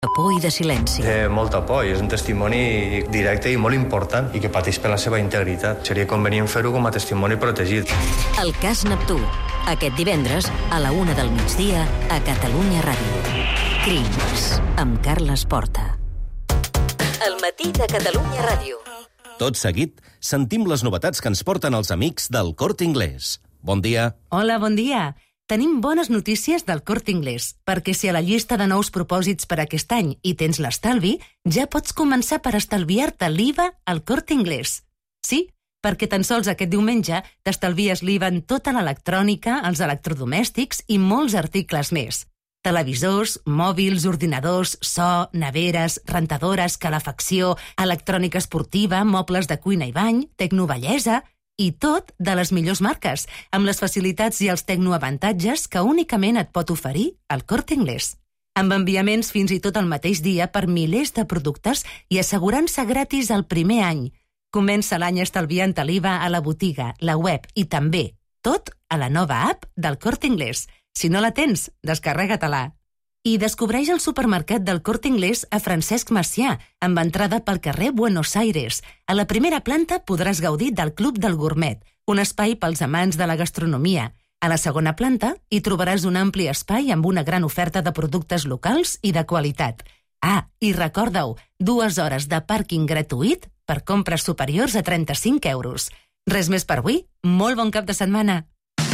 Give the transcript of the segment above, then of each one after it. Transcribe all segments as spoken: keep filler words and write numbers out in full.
De por i de silenci. Té molta por i és un testimoni directe i molt important i que pateix per la seva integritat. Seria convenient fer-ho com a testimoni protegit. El cas Neptú. Aquest divendres, a la una del migdia, a Catalunya Ràdio. Crims, amb Carles Porta. El matí de Catalunya Ràdio. Tot seguit, sentim les novetats que ens porten els amics del Corte Inglés. Bon dia. Hola, bon dia. Tenim bones notícies del Corte Inglés, perquè si a la llista de nous propòsits per aquest any hi tens l'estalvi, ja pots començar per estalviar-te l'I V A al Corte Inglés. Sí, perquè tan sols aquest diumenge t'estalvies l'I V A en tota l'electrònica, els electrodomèstics i molts articles més. Televisors, mòbils, ordinadors, so, neveres, rentadores, calefacció, electrònica esportiva, mobles de cuina i bany, tecnobellesa... I tot de les millors marques, amb les facilitats i els tecnoavantatges que únicament et pot oferir el Corte Inglés. Amb enviaments fins i tot el mateix dia per milers de productes i assegurança gratis el primer any. Comença l'any estalviant l'I V A a la botiga, la web i també tot a la nova app del Corte Inglés. Si no la tens, descarrega-te-la. I descobreix el supermercat del Corte Inglés a Francesc Macià, amb entrada pel carrer Buenos Aires. A la primera planta podràs gaudir del Club del Gourmet, un espai pels amants de la gastronomia. A la segona planta hi trobaràs un ampli espai amb una gran oferta de productes locals i de qualitat. Ah, i recorda-ho, dues hores de pàrquing gratuït per compres superiors a trenta-cinc euros. Res més per avui? Molt bon cap de setmana!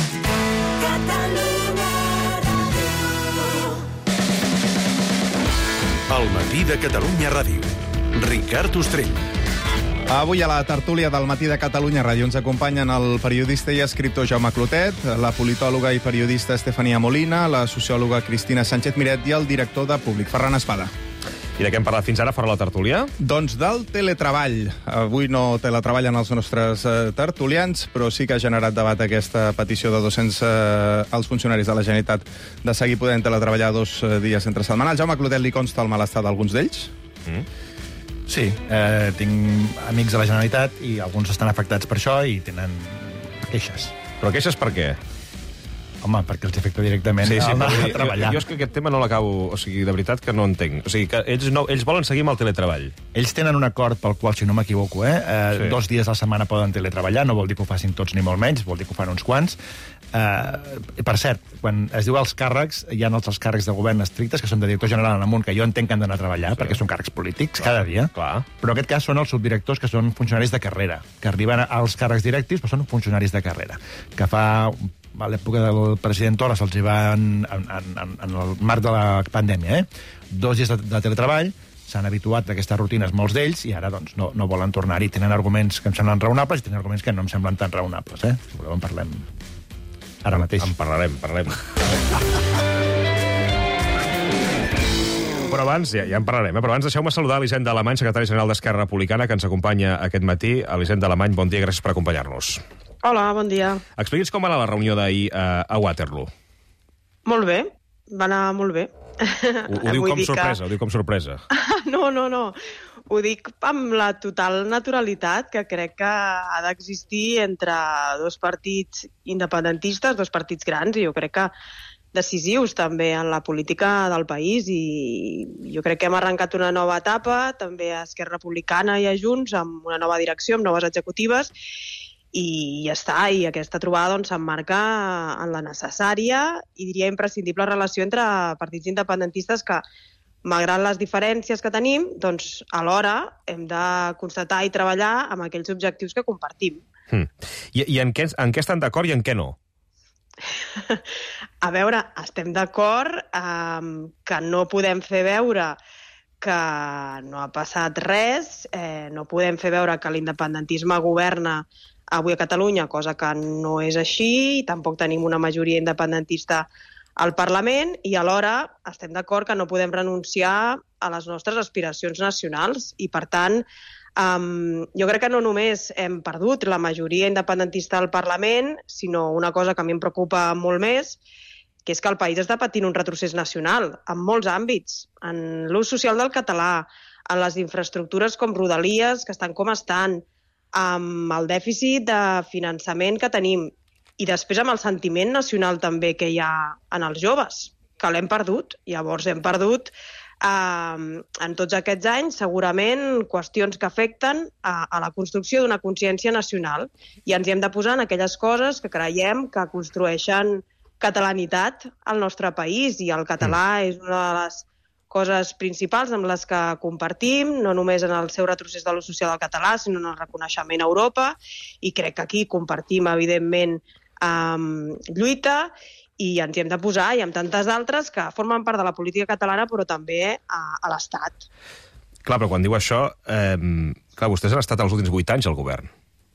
El matí de Catalunya Ràdio. Ricard Ostrell. Avui a la tertúlia del matí de Catalunya Ràdio ens acompanyen el periodista i escriptor Jaume Clotet, la politòloga i periodista Estefania Molina, la sociòloga Cristina Sánchez Miret i el director de Públic, Ferran Espada. I de què hem parlat fins ara, fora la tertúlia? Doncs del teletreball. Avui no teletreballen els nostres eh, tertulians, però sí que ha generat debat aquesta petició de dos-cents eh, als funcionaris de la Generalitat de seguir podent teletreballar dos eh, dies entre setmanals. Jaume Clotet, li consta el malestar d'alguns d'ells? Mm. Sí, eh, tinc amics de la Generalitat i alguns estan afectats per això i tenen queixes. Però queixes per què? Home, perquè els afecta directament sí, sí, a, a treballar. Jo, jo és que aquest tema no l'acabo... O sigui, de veritat que no entenc. O sigui, que ells, no, ells volen seguir amb el teletreball. Ells tenen un acord pel qual, si no m'equivoco, eh, eh, Sí. dos dies a la setmana poden teletreballar, no vol dir que ho facin tots ni molt menys, vol dir que ho fan uns quants. Eh, per cert, quan es diu els càrrecs, hi ha els càrrecs de govern estrictes, que són de director general en amunt, que jo entenc que han d'anar a treballar, Sí. perquè són càrrecs polítics, Clar, cada dia. clar. Però en aquest cas són els subdirectors, que són funcionaris de carrera, que arriben als càrrecs directius, però són funcionaris de carrera, que fa... a l'època del president Torra se'ls hi va en, en, en, en el marc de la pandèmia, eh? Dos dies de, de teletreball, s'han habituat a aquestes rutines molts d'ells i ara doncs, no, no volen tornar-hi. Tenen arguments que em semblen raonables i tenen arguments que no em semblen tan raonables. Eh? Si voleu en parlem ara mateix. En parlarem, parlarem. Però abans, ja, ja en parlarem, eh? Però abans deixeu-me saludar l'Hisenda Alemany, secretari general d'Esquerra Republicana, que ens acompanya aquest matí. L'Hisenda Alemany, bon dia, gràcies per acompanyar-nos. Hola, bon dia. Expliqui'ns com va anar la reunió d'ahir a, a Waterloo. Molt bé, va anar molt bé. Ho, ho diu Vull com dir sorpresa, que... ho diu com sorpresa. No, no, no. Ho dic amb la total naturalitat que crec que ha d'existir entre dos partits independentistes, dos partits grans, i jo crec que decisius també en la política del país, i jo crec que hem arrencat una nova etapa, també a Esquerra Republicana i a Junts, amb una nova direcció, amb noves executives, i ja està, i aquesta trobada doncs, s'emmarca en la necessària i diria imprescindible relació entre partits independentistes que, malgrat les diferències que tenim, doncs alhora hem de constatar i treballar amb aquells objectius que compartim. Hmm. I, i en, què, en què estan d'acord i en què no? A veure, estem d'acord eh, que no podem fer veure que no ha passat res, eh, no podem fer veure que l'independentisme governa avui a Catalunya, cosa que no és així, i tampoc tenim una majoria independentista al Parlament, i alhora estem d'acord que no podem renunciar a les nostres aspiracions nacionals, i per tant, um, jo crec que no només hem perdut la majoria independentista al Parlament, sinó una cosa que a mi em preocupa molt més, que és que el país està patint un retrocés nacional en molts àmbits, en l'ús social del català, en les infraestructures com Rodalies, que estan com estan, amb el dèficit de finançament que tenim i després amb el sentiment nacional també que hi ha en els joves, que l'hem perdut. Llavors hem perdut Uh, en tots aquests anys, segurament, qüestions que afecten a, a la construcció d'una consciència nacional. I ens hi hem de posar en aquelles coses que creiem que construeixen catalanitat al nostre país, i el català mm. és una de les coses principals amb les que compartim, no només en el seu retrocés de l'ús social del català, sinó en el reconeixement a Europa, i crec que aquí compartim, evidentment, um, lluita, i ens hi hem de posar, i amb tantes d'altres que formen part de la política catalana, però també a, a l'Estat. Clar, però quan diu això, eh, clar, vostès han estat els últims vuit anys al govern.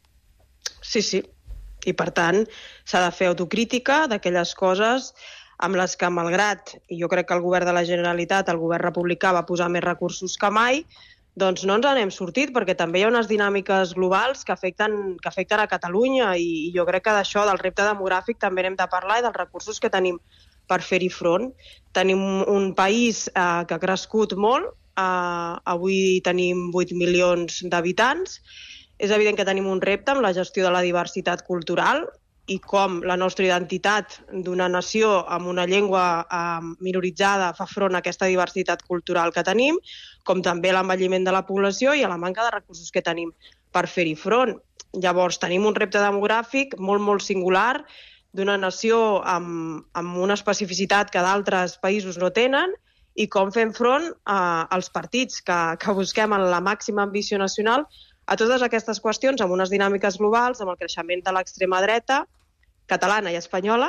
Sí, sí. I, per tant, s'ha de fer autocrítica d'aquelles coses amb les que, malgrat, i jo crec que el govern de la Generalitat, el govern republicà, va posar més recursos que mai, doncs no ens n'hem sortit, perquè també hi ha unes dinàmiques globals que afecten, que afecten a Catalunya, i, i jo crec que d'això, del repte demogràfic, també n'hem de parlar, i dels recursos que tenim per fer-hi front. Tenim un país eh, que ha crescut molt, eh, avui tenim vuit milions d'habitants, és evident que tenim un repte amb la gestió de la diversitat cultural, i com la nostra identitat d'una nació amb una llengua eh, minoritzada fa front a aquesta diversitat cultural que tenim, com també l'envelliment de la població i a la manca de recursos que tenim per fer-hi front. Llavors, tenim un repte demogràfic molt, molt singular, d'una nació amb, amb una especificitat que d'altres països no tenen, i com fem front eh, als partits que, que busquem en la màxima ambició nacional a totes aquestes qüestions, amb unes dinàmiques globals, amb el creixement de l'extrema dreta, catalana i espanyola,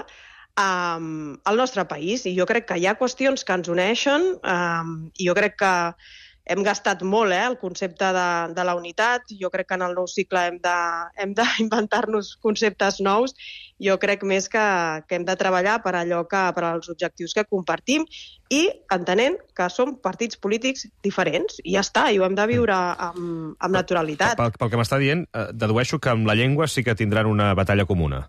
um, al nostre país. I jo crec que hi ha qüestions que ens uneixen, um, i jo crec que hem gastat molt eh, el concepte de, de la unitat. Jo crec que en el nou cicle hem de, hem d'inventar-nos conceptes nous. Jo crec més que, que hem de treballar per allò que, per als objectius que compartim, i entenent que som partits polítics diferents, i ja està, i ho hem de viure amb, amb naturalitat. Pel, pel que m'està dient, eh, dedueixo que amb la llengua sí que tindran una batalla comuna.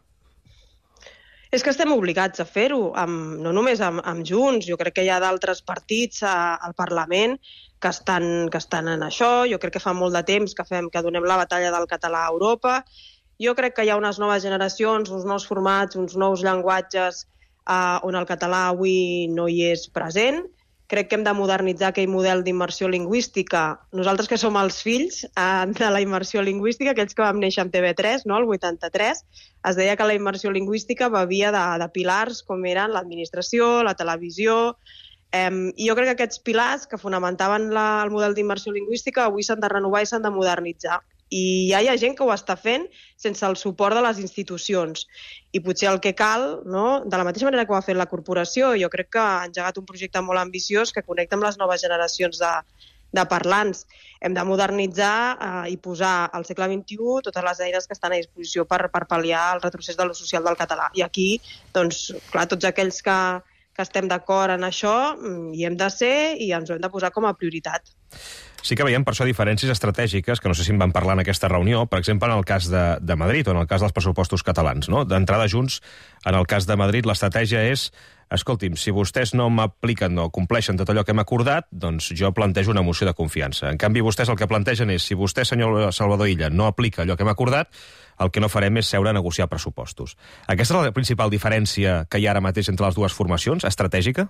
És que estem obligats a fer-ho, amb, no només amb, amb Junts. Jo crec que hi ha d'altres partits a, al Parlament que estan, que estan en això. Jo crec que fa molt de temps que, fem, que donem la batalla del català a Europa. Jo crec que hi ha unes noves generacions, uns nous formats, uns nous llenguatges eh, on el català avui no hi és present. Crec que hem de modernitzar aquell model d'immersió lingüística. Nosaltres que som els fills eh, de la immersió lingüística, aquells que vam néixer amb T V tres, no, el vuitanta-tres, es deia que la immersió lingüística bevia de, de pilars com eren l'administració, la televisió. Eh, I jo crec que aquests pilars que fonamentaven la, el model d'immersió lingüística avui s'han de renovar i s'han de modernitzar. I ja hi ha gent que ho està fent sense el suport de les institucions. I potser el que cal, no? De la mateixa manera que ho ha fet la corporació, jo crec que ha engegat un projecte molt ambiciós que connecta amb les noves generacions de, de parlants. Hem de modernitzar eh, i posar al segle vint-i-u totes les eines que estan a disposició per, per pal·liar el retrocés de l'ús social del català. I aquí, doncs, clar, tots aquells que, que estem d'acord en això hi hem de ser i ens ho hem de posar com a prioritat. Sí que veiem per això diferències estratègiques, que no sé si en van parlar en aquesta reunió, per exemple, en el cas de, de Madrid o en el cas dels pressupostos catalans, no? D'entrada, Junts, en el cas de Madrid, l'estratègia és, escolti'm, si vostès no m'apliquen o compleixen tot allò que hem acordat, doncs jo plantejo una moció de confiança. En canvi, vostès el que plantegen és, si vostè, senyor Salvador Illa, no aplica allò que hem acordat, el que no farem és seure a negociar pressupostos. Aquesta és la principal diferència que hi ha ara mateix entre les dues formacions, estratègica?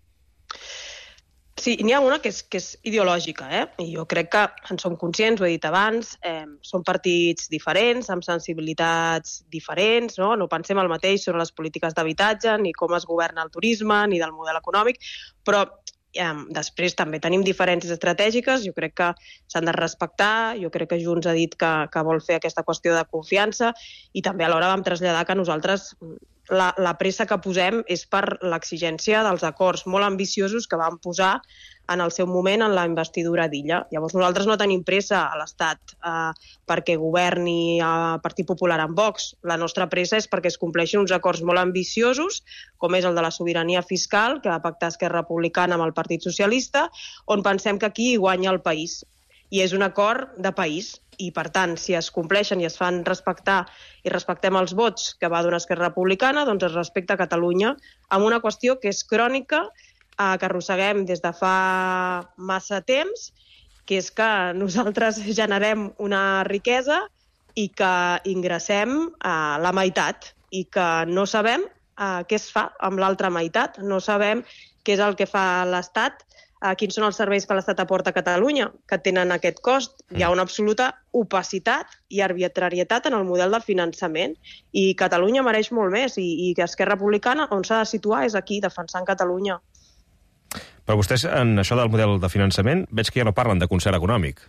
Sí, n'hi ha una que és, que és ideològica, eh? I jo crec que en som conscients, ho he dit abans, eh, són partits diferents, amb sensibilitats diferents, no? No pensem el mateix sobre les polítiques d'habitatge, ni com es governa el turisme, ni del model econòmic, però eh, després també tenim diferències estratègiques, jo crec que s'han de respectar, jo crec que Junts ha dit que, que vol fer aquesta qüestió de confiança, i també alhora vam traslladar que nosaltres la, la pressa que posem és per l'exigència dels acords molt ambiciosos que vam posar en el seu moment en la investidura d'Illa. Llavors nosaltres no tenim pressa a l'Estat eh, perquè governi el Partit Popular amb Vox. La nostra pressa és perquè es compleixin uns acords molt ambiciosos, com és el de la sobirania fiscal, que va pactar Esquerra Republicana amb el Partit Socialista, on pensem que aquí hi guanya el país. I és un acord de país. I, per tant, si es compleixen i es fan respectar i respectem els vots que va donar Esquerra Republicana, doncs es respecta Catalunya amb una qüestió que és crònica, eh, que arrosseguem des de fa massa temps, que és que nosaltres generem una riquesa i que ingressem eh, la meitat i que no sabem eh, què es fa amb l'altra meitat, no sabem què és el que fa l'Estat uh, quins són els serveis que l'Estat aporta a Catalunya, que tenen aquest cost. Hi ha una absoluta opacitat i arbitrarietat en el model de finançament i Catalunya mereix molt més i, i que Esquerra Republicana on s'ha de situar és aquí, defensant Catalunya. Però vostès, en això del model de finançament, veig que ja no parlen de concert econòmic.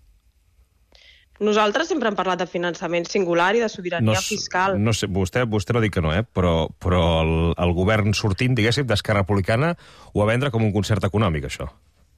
Nosaltres sempre hem parlat de finançament singular i de sobirania no, fiscal. No sé, vostè, vostè no dic que no, eh? però, però el, el govern sortint, diguéssim, d'Esquerra Republicana ho va vendre com un concert econòmic, això.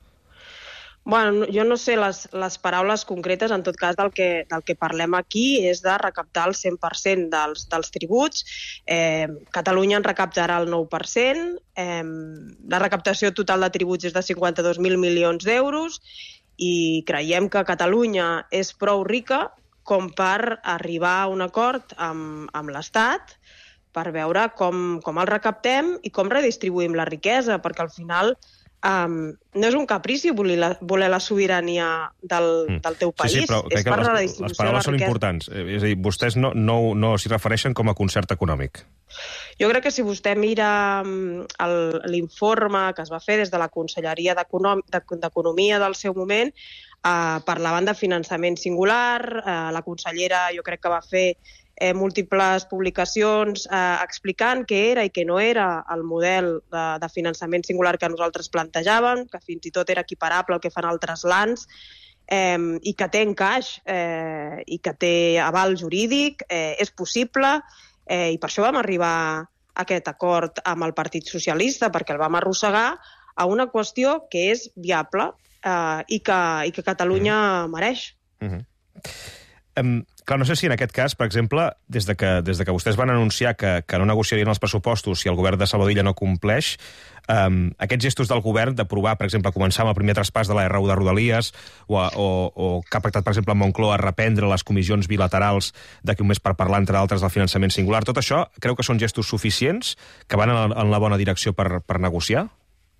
Bueno, jo no sé les, les paraules concretes, en tot cas del que, del que parlem aquí és de recaptar el cent per cent dels, dels tributs. Eh, Catalunya en recaptarà el nou per cent, eh, la recaptació total de tributs és de cinquanta-dos mil milions d'euros i creiem que Catalunya és prou rica com per arribar a un acord amb, amb l'Estat per veure com, com el recaptem i com redistribuïm la riquesa, perquè al final um, no és un caprici voler la, voler la sobirania del, del teu país, sí, sí, però és per les, la redistribució les paraules de la són riquesa. importants. És a dir, vostès no, no, no s'hi refereixen com a concert econòmic. Jo crec que si vostè mira l'informe que es va fer des de la Conselleria d'Economia del seu moment, eh, parlaven de finançament singular, eh, la consellera jo crec que va fer eh, múltiples publicacions eh, explicant què era i què no era el model de, de finançament singular que nosaltres plantejàvem, que fins i tot era equiparable al que fan altres lands, eh, i que té encaix eh, i que té aval jurídic, eh, és possible, Eh, i per això vam arribar a aquest acord amb el Partit Socialista, perquè el vam arrossegar a una qüestió que és viable eh, i, que, i que Catalunya mm. mereix. Mm-hmm. Um, clar, no sé si en aquest cas, per exemple, des de que, des de que vostès van anunciar que, que no negociarien els pressupostos si el govern de Salvador Illa no compleix, um, aquests gestos del govern d'aprovar, per exemple, començar amb el primer traspàs de la R u de Rodalies o, o, o que ha pactat, per exemple, amb Moncloa a reprendre les comissions bilaterals d'aquí un mes per parlar, entre altres, del finançament singular, tot això creu que són gestos suficients, que van en, en la bona direcció per, per negociar?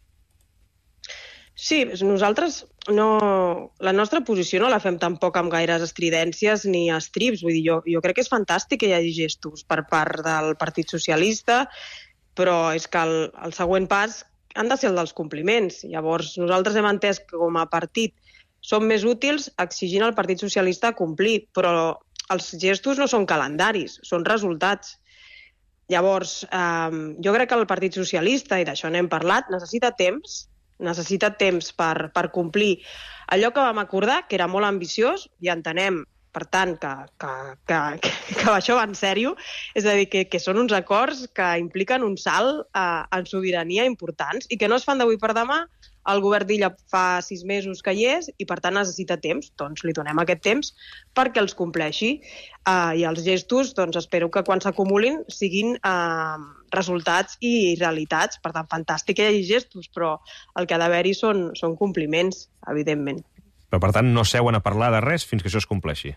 Sí, nosaltres no... La nostra posició no la fem tampoc amb gaires estridències ni estrips. Vull dir, jo, jo crec que és fantàstic que hi hagi gestos per part del Partit Socialista, però és que el, el següent pas han de ser el dels compliments. Llavors, nosaltres hem entès que com a partit som més útils exigint al Partit Socialista complir, però els gestos no són calendaris, són resultats. Llavors, eh, jo crec que el Partit Socialista, i d'això n'hem parlat, necessita temps, necessita temps per, per complir allò que vam acordar, que era molt ambiciós, i entenem, per tant, que, que, que, que, que això va en sèrio, és a dir, que, que són uns acords que impliquen un salt eh, en sobirania importants i que no es fan d'avui per demà. El govern d'Illa fa sis mesos que hi és i, per tant, necessita temps. Doncs li donem aquest temps perquè els compleixi. Uh, I els gestos, doncs, espero que quan s'acumulin siguin uh, resultats i realitats. Per tant, fantàstic que hi hagi gestos, però el que ha d'haver-hi són, són compliments, evidentment. Però, per tant, no seuen a parlar de res fins que això es compleixi.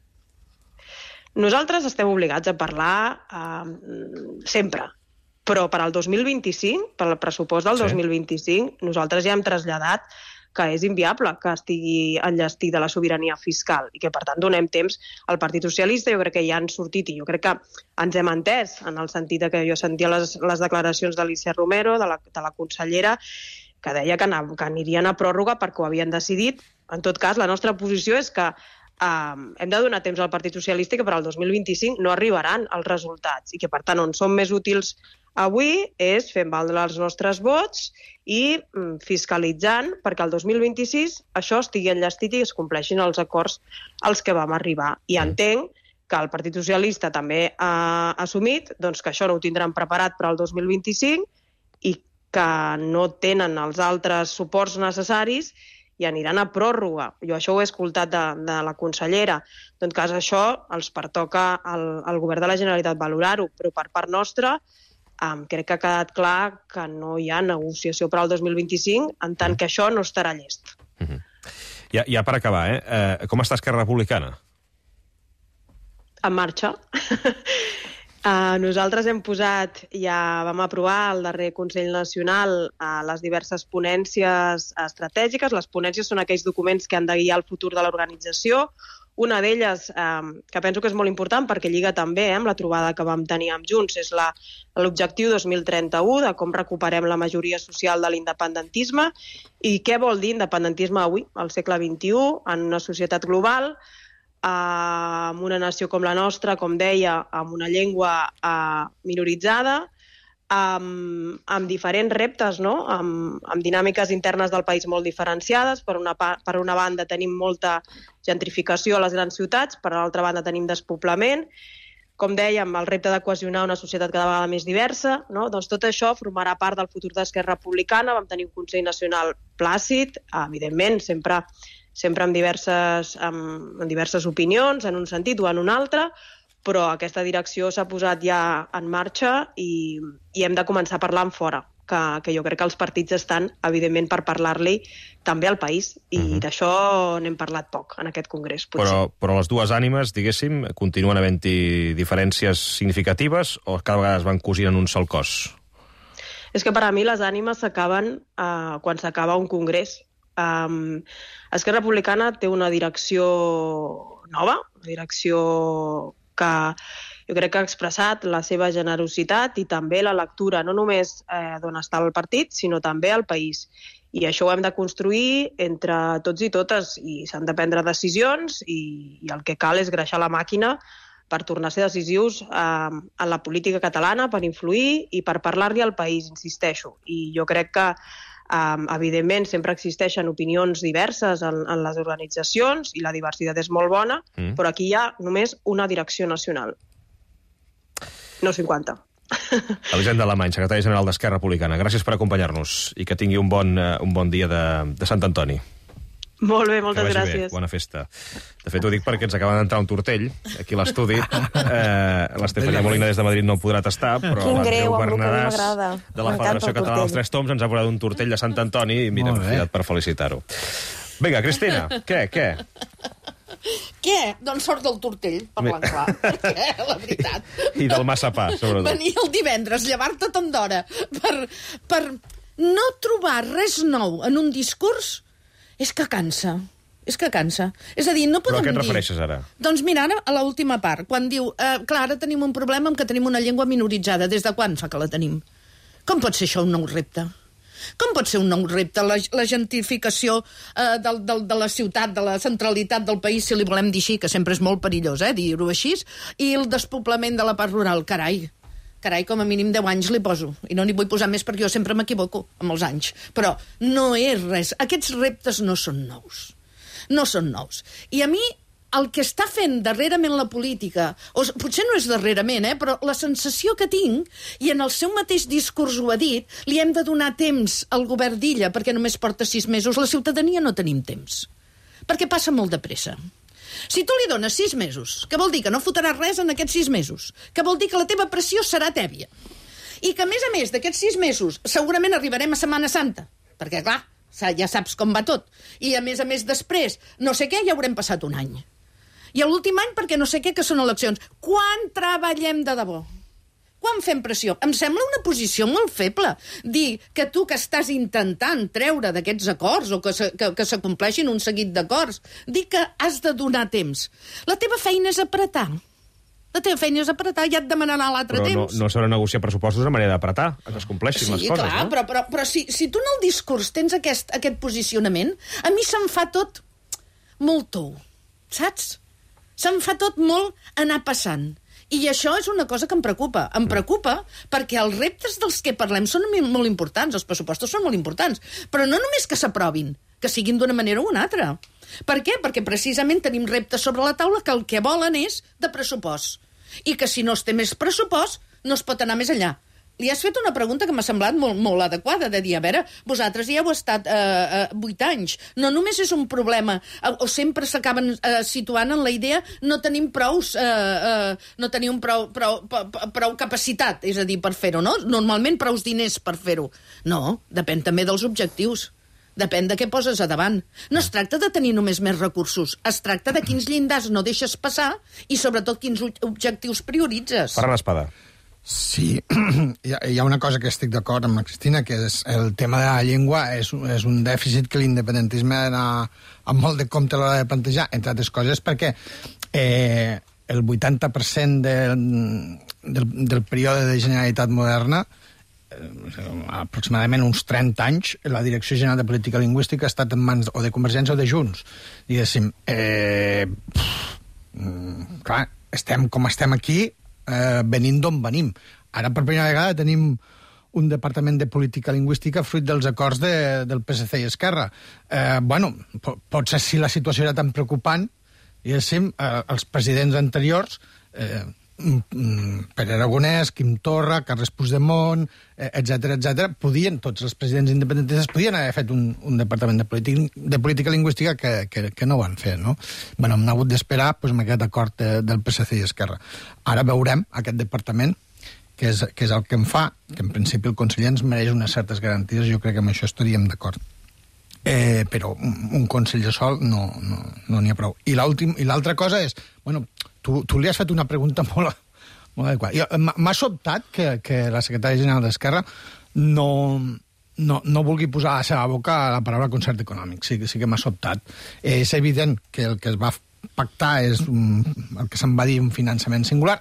Nosaltres estem obligats a parlar uh, sempre. Però per al dos mil vint-i-cinc, per al pressupost del sí. dos mil vint-i-cinc, nosaltres ja hem traslladat que és inviable que estigui enllestida la sobirania fiscal i que, per tant, donem temps al Partit Socialista. Jo crec que ja han sortit i jo crec que ens hem entès en el sentit que jo sentia les, les declaracions d'Alícia Romero, de la, de la consellera, que deia que, anar, que anirien a pròrroga perquè ho havien decidit. En tot cas, la nostra posició és que Um, hem de donar temps al Partit Socialista i que per al dos mil vint-i-cinc no arribaran els resultats i que, per tant, on som més útils avui és fent valdre els nostres vots i um, fiscalitzant perquè el dos mil vint-i-sis això estigui enllestit i es compleixin els acords als que vam arribar. I entenc que el Partit Socialista també ha assumit doncs, que això no ho tindran preparat per al dos mil vint-i-cinc i que no tenen els altres suports necessaris i aniran a pròrroga. Jo això ho he escoltat de, de la consellera. En tot cas, això els pertoca al, al govern de la Generalitat valorar-ho, però per part nostra um, crec que ha quedat clar que no hi ha negociació per al dos mil vint-i-cinc, en tant que això no estarà llest. Mm-hmm. ja, ja per acabar, eh? eh com està Esquerra Republicana? En marxa. Uh, nosaltres hem posat, ja vam aprovar al darrer Consell Nacional uh, les diverses ponències estratègiques. Les ponències són aquells documents que han de guiar el futur de l'organització, Una d'elles, eh, que penso que és molt important perquè lliga també eh, amb la trobada que vam tenir amb Junts, és la, l'objectiu dos mil trenta-u de com recuperem la majoria social de l'independentisme i què vol dir independentisme avui, al segle vint-i-u, en una societat global, eh, amb una nació com la nostra, com deia, amb una llengua eh, minoritzada, Amb, amb diferents reptes, no? amb, amb dinàmiques internes del país molt diferenciades. Per una, per una banda tenim molta gentrificació a les grans ciutats, per l'altra banda tenim despoblament. Com dèiem, el repte de cohesionar una societat cada vegada més diversa. No? Doncs tot això formarà part del futur d'Esquerra Republicana. Vam tenir un Consell Nacional plàcid, evidentment, sempre, sempre amb, diverses, amb, amb diverses opinions, en un sentit o en un altre, però aquesta direcció s'ha posat ja en marxa i, i hem de començar a parlar en fora, que, que jo crec que els partits estan, evidentment, per parlar-li també al país, i uh-huh. d'això n'hem parlat poc en aquest congrés, potser. Però, però les dues ànimes, diguéssim, continuen havent-hi diferències significatives o cada vegada es van cosint en un sol cos? És que per a mi les ànimes s'acaben uh, quan s'acaba un congrés. Um, Esquerra Republicana té una direcció nova, una direcció que jo crec que ha expressat la seva generositat i també la lectura, no només eh, d'on està el partit, sinó també al país. I això ho hem de construir entre tots i totes, i s'han de prendre decisions, i, i el que cal és greixar la màquina per tornar a ser decisius eh, en la política catalana, per influir i per parlar-li al país, insisteixo. I jo crec que Um, evidentment, sempre existeixen opinions diverses en, en les organitzacions i la diversitat és molt bona, mm. però aquí hi ha només una direcció nacional. No cinquanta. Elisenda Alemany, secretària general d'Esquerra Republicana, gràcies per acompanyar-nos i que tingui un bon, uh, un bon dia de, de Sant Antoni. Molt bé, moltes gràcies. Bé. Bona festa. De fet, ho dic perquè ens acaba d'entrar un tortell aquí a l'estudi. Eh, L'Estefania Molina des de Madrid no podrà tastar, però l'Andreu Bernadàs de la Federació Catalana dels Tres Toms ens ha posat un tortell de Sant Antoni i mira, m'he fiat per felicitar-ho. Vinga, Cristina, què, què? Què? Doncs sort del tortell, parlant clar. Perquè, la veritat... I del massapà, sobretot. Venir el divendres, llevar-te tant d'hora per, per no trobar res nou en un discurs... És que cansa, és que cansa. És a dir, no podem dir... Però a què et refereixes ara? Doncs mira, ara a l'última part, quan diu, eh, clar, ara tenim un problema amb que tenim una llengua minoritzada. Des de quan fa que la tenim? Com pot ser això un nou repte? Com pot ser un nou repte la, la gentrificació eh, del, del, de la ciutat, de la centralitat del país, si li volem dir així, que sempre és molt perillós, eh, dir-ho així, i el despoblament de la part rural, carai. Carai, com a mínim deu anys li poso. I no n'hi vull posar més perquè jo sempre m'equivoco amb els anys. Però no és res. Aquests reptes no són nous. No són nous. I a mi el que està fent darrerament la política, o potser no és darrerament, eh, però la sensació que tinc, i en el seu mateix discurs ho ha dit, li hem de donar temps al govern d'Illa, perquè només porta sis mesos. La ciutadania no tenim temps. Perquè passa molt de pressa. Si tu li dones sis mesos, que vol dir que no fotràs res en aquests sis mesos, que vol dir que la teva pressió serà tèbia, i que, a més a més, d'aquests sis mesos segurament arribarem a Setmana Santa, perquè, clar, ja saps com va tot, i, a més a més, després, no sé què, ja haurem passat un any. I a l'últim any, perquè no sé què, que són eleccions. Quan treballem de debò? Quan fem pressió? Em sembla una posició molt feble. Dir que tu que estàs intentant treure d'aquests acords o que, se, que, que s'acompleixin un seguit d'acords, dir que has de donar temps. La teva feina és apretar. La teva feina és apretar, ja et demanarà l'altre temps. Però no, no s'haurà de negociar pressupostos de manera d'apretar, que es compleixin sí, les coses, clar, no? Però, però, però si, si tu en el discurs tens aquest, aquest posicionament, a mi se'm fa tot molt tou, saps? Se'm fa tot molt anar passant. I això és una cosa que em preocupa. Em preocupa perquè els reptes dels que parlem són molt importants, els pressupostos són molt importants, però no només que s'aprovin, que siguin d'una manera o una altra. Per què? Perquè precisament tenim reptes sobre la taula que el que volen és de pressupost. I que si no es té més pressupost, no es pot anar més enllà. Li has fet una pregunta que m'ha semblat molt, molt adequada, de dir, a veure, vosaltres ja heu estat vuit eh, eh, anys. No només és un problema, eh, o sempre s'acaben eh, situant en la idea no tenim prous, eh, eh, no tenim prou, prou, prou, prou capacitat, és a dir, per fer-ho, no? Normalment prous diners per fer-ho. No, depèn també dels objectius. Depèn de què poses a davant. No es tracta de tenir només més recursos, es tracta de quins llindars no deixes passar i sobretot quins objectius prioritzes. Ferran Espada. Sí, hi ha, hi ha una cosa que estic d'acord amb la Cristina, que és el tema de la llengua és, és un dèficit que l'independentisme ha d'anar amb molt de compte a l'hora de plantejar, entre altres coses perquè eh, el vuitanta per cent del, del, del període de Generalitat moderna, eh, aproximadament uns trenta anys, la Direcció General de Política Lingüística ha estat en mans o de Convergència o de Junts. Diguéssim, eh, pff, clar, estem com estem aquí, Eh, venint d'on venim. Ara, per primera vegada, tenim un departament de política lingüística fruit dels acords de, del P S C i Esquerra. Eh, bueno, po potser si la situació era tan preocupant, diguéssim, eh, els presidents anteriors, eh, Pere Aragonès, Quim Torra, Carles Puigdemont, etcètera, etcètera, podien, tots els presidents independentistes podien haver fet un, un departament de, polític, de política lingüística que, que, que no ho van fer, no? Bueno, hem hagut d'esperar pues, amb aquest acord de, del P S C i Esquerra. Ara veurem aquest departament, que és, que és el que em fa, que en principi el conseller ens mereix unes certes garanties, jo crec que amb això estaríem d'acord. Eh, però un, un conseller sol no n'hi no, no ha prou. I l'altra cosa és, bueno, tu, tu li has fet una pregunta molt, molt adequada. M'ha sobtat que, que la secretària general d'Esquerra no, no, no vulgui posar a la seva boca la paraula concert econòmic. Sí, sí que m'ha sobtat. Eh, és evident que el que es va pactar és un, el que se'n va dir un finançament singular.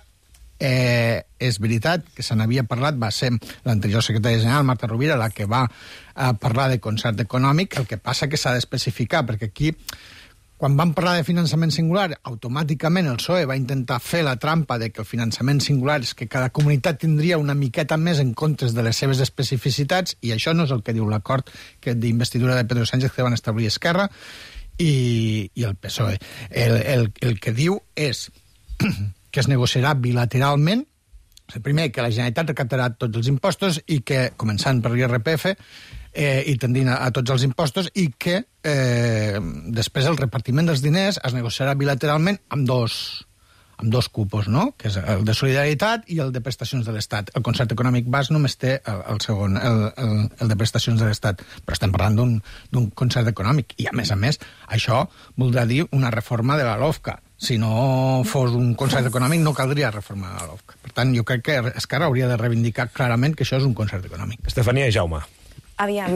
Eh, és veritat que se n'havia parlat, va ser l'anterior secretària general, Marta Rovira, la que va eh, parlar de concert econòmic. El que passa que s'ha d'especificar, perquè aquí, quan vam parlar de finançament singular, automàticament el P S O E va intentar fer la trampa de que el finançament singular és que cada comunitat tindria una miqueta més en comptes de les seves especificitats, i això no és el que diu l'acord d'investidura de Pedro Sánchez que van establir Esquerra i, i el P S O E. El, el, el que diu és que es negociarà bilateralment, el primer, que la Generalitat recaptarà tots els impostos i que, començant per l'I R P F, eh, i tendint a, a tots els impostos, i que eh, després el repartiment dels diners es negociarà bilateralment amb dos, amb dos cupos, no? Que és el de solidaritat i el de prestacions de l'Estat. El concert econòmic bas només té el, el segon, el, el, el de prestacions de l'Estat, però estem parlant d'un concert econòmic. I, a més a més, això voldrà dir una reforma de la LOFCA. Si no fos un concert econòmic, no caldria reformar la LOFCA. Per tant, jo crec que Esquerra hauria de reivindicar clarament que això és un concert econòmic. Estefania i Jaume. Aviam,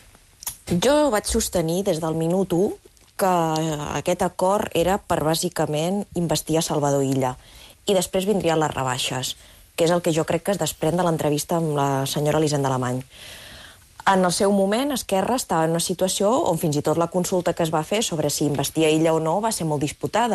jo vaig sostenir des del minut u que aquest acord era per, bàsicament, investir a Salvador Illa. I després vindrien les rebaixes, que és el que jo crec que es desprèn de l'entrevista amb la senyora Elisenda Alemany. En el seu moment, Esquerra estava en una situació on fins i tot la consulta que es va fer sobre si investia Illa o no va ser molt disputada.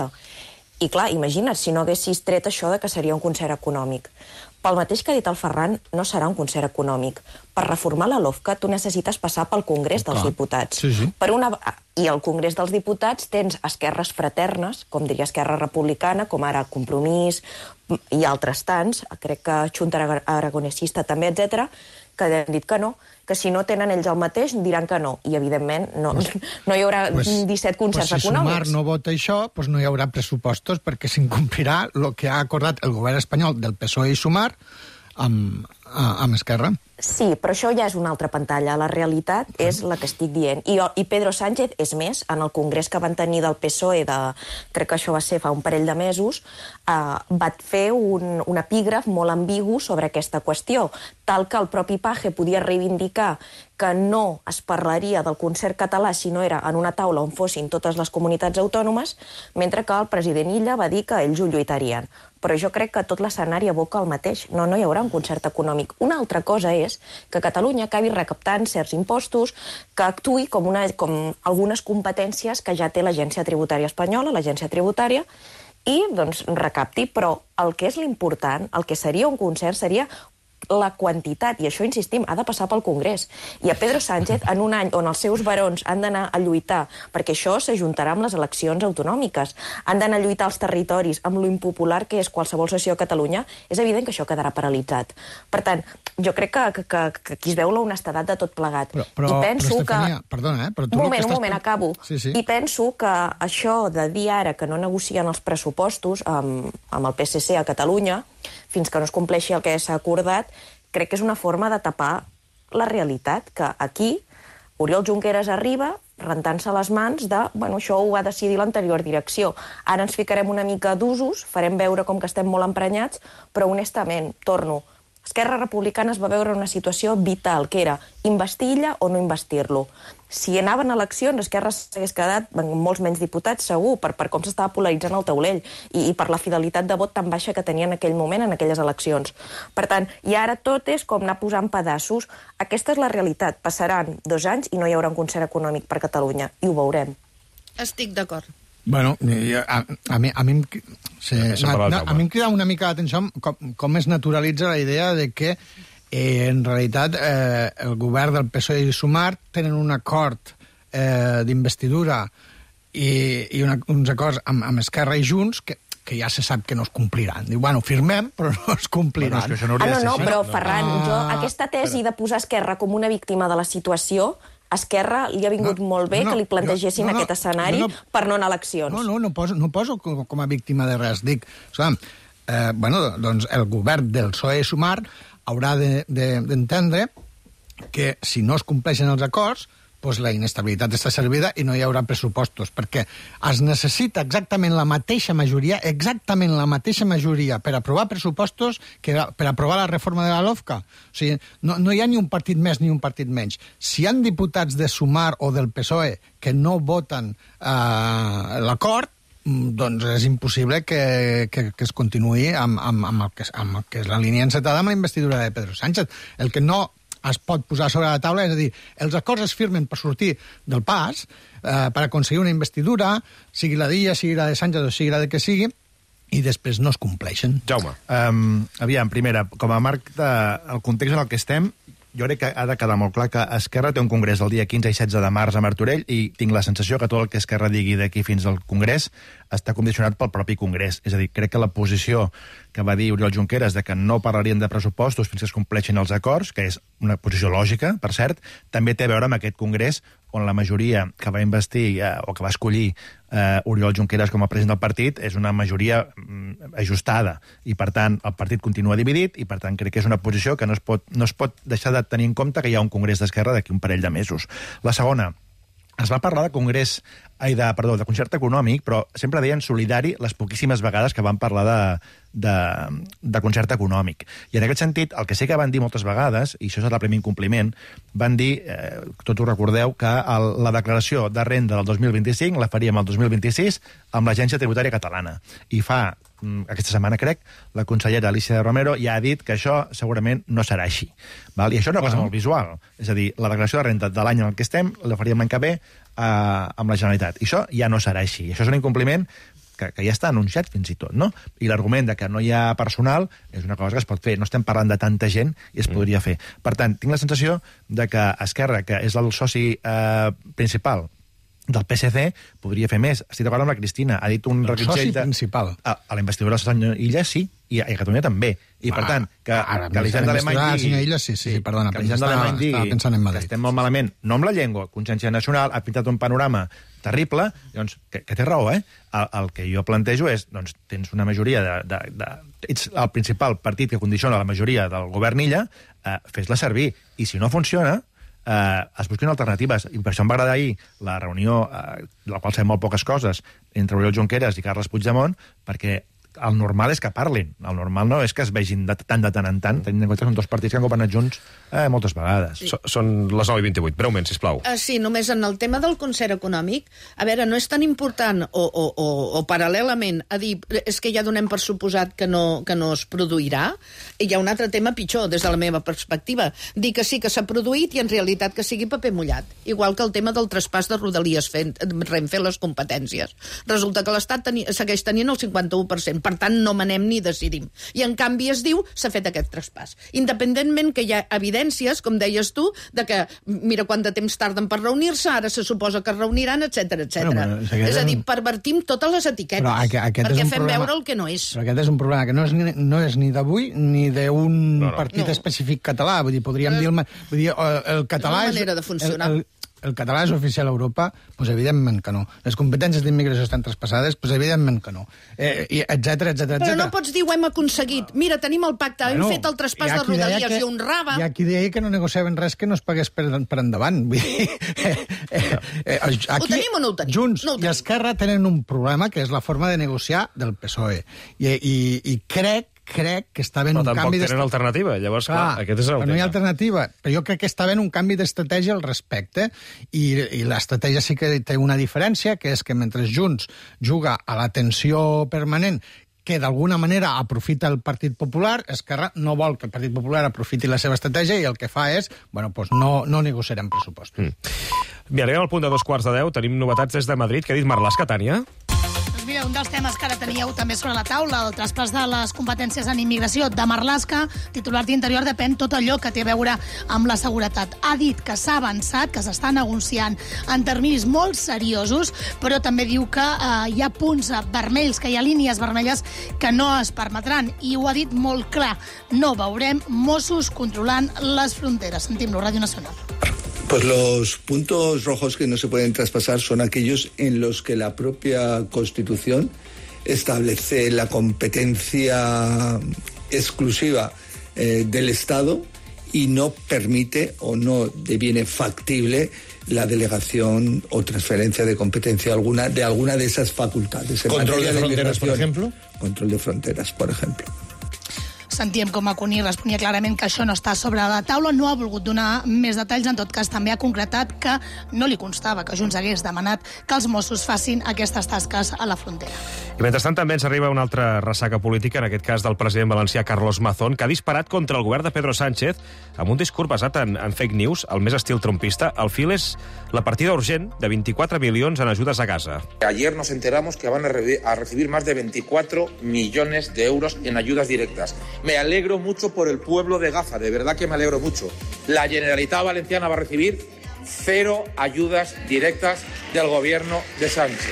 I clar, imagina't, si no haguessis tret això de que seria un concert econòmic. Pel mateix que ha dit el Ferran, no serà un concert econòmic. Per reformar la LOFCA tu necessites passar pel Congrés dels Diputats. Sí, sí. Per una... I al Congrés dels Diputats tens esquerres fraternes, com diria Esquerra Republicana, com ara Compromís i altres tants, crec que Xunta Aragonesista també, etcètera, que han dit que no, que si no tenen ells el mateix diran que no, i evidentment no, pues, no hi haurà pues, disset concerts pues si econòmics. Si Sumar no vota això, pues no hi haurà pressupostos perquè s'incomplirà el que ha acordat el govern espanyol del P S O E i Sumar amb, amb Esquerra. Sí, però això ja és una altra pantalla. La realitat és la que estic dient. I, I Pedro Sánchez, és més, en el congrés que van tenir del P S O E, de, crec que això va ser fa un parell de mesos, eh, va fer un, un epígraf molt ambigu sobre aquesta qüestió, tal que el propi Page podia reivindicar que no es parlaria del concert català si no era en una taula on fossin totes les comunitats autònomes, mentre que el president Illa va dir que ells ho lluitarien. Però jo crec que tot l'escenari aboca el mateix. No, no hi haurà un concert econòmic. Una altra cosa és que Catalunya acabi recaptant certs impostos, que actuï com, una, com algunes competències que ja té l'Agència Tributària Espanyola, l'Agència Tributària, i doncs recapti. Però el que és l'important, el que seria un concert, seria la quantitat, i això, insistim, ha de passar pel Congrés. I a Pedro Sánchez, en un any on els seus barons han d'anar a lluitar, perquè això s'ajuntarà amb les eleccions autonòmiques, han d'anar a lluitar als territoris amb lo impopular que és qualsevol sessió a Catalunya, és evident que això quedarà paralitzat. Per tant, jo crec que, que, que aquí es veu la honestedat de tot plegat. Però, però, I penso però Estefania, que... perdona, eh? Però tu un moment, estàs... un moment, acabo. Sí, sí. I penso que això de dir ara que no negocien els pressupostos amb, amb el P S C a Catalunya, fins que no es compleixi el que s'ha acordat, crec que és una forma de tapar la realitat, que aquí Oriol Junqueras arriba rentant-se les mans de, bueno, això ho va decidir l'anterior direcció. Ara ens ficarem una mica d'usos, farem veure com que estem molt emprenyats, però honestament, torno, Esquerra Republicana es va veure en una situació vital, que era investir-la o no investir-lo. Si anaven a eleccions, Esquerra s'hagués quedat amb molts menys diputats, segur, per, per com s'estava polaritzant el taulell i, i per la fidelitat de vot tan baixa que tenia en aquell moment, en aquelles eleccions. Per tant, i ara tot és com anar posant pedaços. Aquesta és la realitat. Passaran dos anys i no hi haurà un concert econòmic per Catalunya, i ho veurem. Estic d'acord. Bueno, a, a, mi, a, mi, sí, no, no, a mi em crida una mica l'atenció com, com es naturalitza la idea de que eh, en realitat eh, el govern del P S O E i Sumar tenen un acord eh, d'investidura i, i una, uns acords amb, amb Esquerra i Junts que, que ja se sap que no es compliran. Diu, bueno, firmem, però no es compliran. Bueno, és que no ah, no, no, però, no. Ferran, ah, jo, aquesta tesi de posar Esquerra com una víctima de la situació, a Esquerra li ha vingut no, molt bé no, que li plantegessin no, no, aquest escenari no, no, per no anar a eleccions. No, no, no poso, no poso com, com a víctima de res. Dic, esclar, eh, bueno, doncs el govern del P S O E i Sumar haurà d'entendre de, de, que si no es compleixen els acords, doncs la inestabilitat està servida i no hi haurà pressupostos, perquè es necessita exactament la mateixa majoria, exactament la mateixa majoria per aprovar pressupostos que per aprovar la reforma de la LOFCA. O sigui, no, no hi ha ni un partit més ni un partit menys. Si hi ha diputats de Sumar o del P S O E que no voten eh, l'acord, doncs és impossible que, que, que es continuï amb, amb, amb, el que, amb el que és la línia encetada amb la investidura de Pedro Sánchez. El que no es pot posar sobre la taula, és a dir, els acords es firmen per sortir del pas, eh, per aconseguir una investidura, sigui la d'Illa, sigui la de Sánchez o sigui la de que sigui, i després no es compleixen. Jaume. Um, aviam, primera, com a marc del context en el que estem, jo crec que ha de quedar molt clar que Esquerra té un congrés el dia quinze i setze de març a Martorell i tinc la sensació que tot el que Esquerra digui d'aquí fins al congrés està condicionat pel propi congrés. És a dir, crec que la posició que va dir Oriol Junqueras de que no parlarien de pressupostos fins que es compleixin els acords, que és una posició lògica, per cert, també té a veure amb aquest congrés on la majoria que va investir eh, o que va escollir eh, Oriol Junqueras com a president del partit és una majoria mm, ajustada i, per tant, el partit continua dividit i, per tant, crec que és una posició que no es pot, no es pot deixar de tenir en compte que hi ha un congrés d'Esquerra d'aquí un parell de mesos. La segona, es va parlar de congrés, ai, de, perdó, de concert econòmic, però sempre deien solidari les poquíssimes vegades que van parlar de, de, de concert econòmic. I en aquest sentit, el que sí que van dir moltes vegades, i això és el primer incompliment, van dir, eh, tots ho recordeu, que el, la declaració de renda del dos mil vint-i-cinc la faríem el dos mil vint-i-sis amb l'Agència Tributària Catalana. I fa, aquesta setmana crec, la consellera Alicia Romero ja ha dit que això segurament no serà així. Val? I això és una cosa molt visual. És a dir, la declaració de renda de l'any en què estem la faríem l'any que ve eh, amb la Generalitat. I això ja no serà així. I això és un incompliment que, que ja està anunciat fins i tot, no? I l'argument de que no hi ha personal és una cosa que es pot fer. No estem parlant de tanta gent i es mm. podria fer. Per tant, tinc la sensació de que Esquerra, que és el soci eh, principal del P S C, podria fer més. Estic d'acord amb la Cristina. Ha dit un reguitzell de... principal. A, a la investidura del senyor Illa, sí, i a, i a Catalunya també. I, per tant, que, ara, que l'Hisenda d'Alemany digui... Illa, sí, sí, sí, perdona, que l'Hisenda d'Alemany digui que estem molt malament, no amb la llengua, Consciència Nacional ha pintat un panorama terrible, doncs, que, que té raó, eh? El, el que jo plantejo és, doncs, tens una majoria de... de, de ets el principal partit que condiciona la majoria del govern Illa, eh, fes-la servir. I si no funciona, eh, es busquin alternatives. I per això em va agradar ahir la reunió, eh, de la qual sabem molt poques coses, entre Oriol Junqueras i Carles Puigdemont, perquè el normal és que parlin. El normal no és que es vegin de tant de tant en tant, tenint en compte que són dos partits que han governat junts eh, moltes vegades. Sí. Són les nou i vint-i-vuit. Breument, sisplau. Uh, sí, només en el tema del concert econòmic, a veure, no és tan important o, o, o, o paral·lelament a dir és que ja donem per suposat que no, que no es produirà, i hi ha un altre tema pitjor des de la meva perspectiva. Dir que sí que s'ha produït i en realitat que sigui paper mullat. Igual que el tema del traspàs de Rodalies fent, Renfe les competències. Resulta que l'Estat teni, segueix tenint el cinquanta-u per cent. Per tant, no manem ni decidim. I, en canvi, es diu s'ha fet aquest traspàs. Independentment que hi ha evidències, com deies tu, de que mira quant de temps tarden per reunir-se, ara se suposa que es reuniran, etcètera, etcètera. Bueno, bueno, és a dir, pervertim totes les etiquetes, però aquest, aquest perquè fem problema, veure el que no és. Però aquest és un problema que no és ni, no és ni d'avui ni d'un no, no. partit no. específic català. Vull dir, podríem però, dir... El, vull dir, el, el català és... manera de funcionar. El, el, el català és oficial a Europa? Doncs evidentment que no. Les competències d'immigració estan traspassades? Doncs evidentment que no. Eh, i etcètera, etcètera, Però no pots dir ho hem aconseguit. Mira, tenim el pacte, bueno, hem fet el traspàs de Rodalies que, i un raba. Hi ha qui deia que no negociaven res que no es pagués per, per endavant. Vull dir, eh, eh, eh, aquí, ho tenim o no ho tenim? Junts no ho tenim. I Esquerra tenen un problema que és la forma de negociar del P S O E. I, i, i crec crec que està havent un canvi... Però tampoc tenen alternativa, llavors, clar, clar aquest és el tema. No hi ha alternativa, però jo crec que està havent un canvi d'estratègia al respecte, i, i l'estratègia sí que té una diferència, que és que mentre Junts juga a la tensió permanent, que d'alguna manera aprofita el Partit Popular, Esquerra no vol que el Partit Popular aprofiti la seva estratègia i el que fa és, bueno, doncs no, no negociarem pressupostos. Mm. Bé, arribem al punt de dos quarts de deu, tenim novetats des de Madrid. Què ha dit Marlaska, Tània? Mira, un dels temes que ara teníeu també sobre la taula, el traspàs de les competències en immigració de Marlaska, titular d'Interior, depèn tot allò que té a veure amb la seguretat. Ha dit que s'ha avançat, que s'està negociant en terminis molt seriosos, però també diu que eh, hi ha punts vermells, que hi ha línies vermelles que no es permetran, i ho ha dit molt clar. No veurem Mossos controlant les fronteres. Sentim-lo, Ràdio Nacional. Pues los puntos rojos que no se pueden traspasar son aquellos en los que la propia Constitución establece la competencia exclusiva eh, del Estado y no permite o no deviene factible la delegación o transferencia de competencia alguna de alguna de esas facultades. ¿Control de fronteras, por ejemplo? Control de fronteras, por ejemplo. Sentíem com Acuní responia clarament que això no està sobre la taula, no ha volgut donar més detalls, en tot cas també ha concretat que no li constava que Junts hagués demanat que els Mossos facin aquestes tasques a la frontera. I mentrestant també ens arriba una altra ressaca política, en aquest cas del president valencià Carlos Mazón, que ha disparat contra el govern de Pedro Sánchez amb un discurs basat en, en fake news, al més estil trumpista. El fil és la partida urgent de veinticuatro milions en ajudes a Gaza. Ayer nos enteramos que van a, re a recibir más de veinticuatro millones de euros en ayudas directas. Me alegro mucho por el pueblo de Gaza, de verdad que me alegro mucho. La Generalitat Valenciana va a recibir cero ayudas directas del gobierno de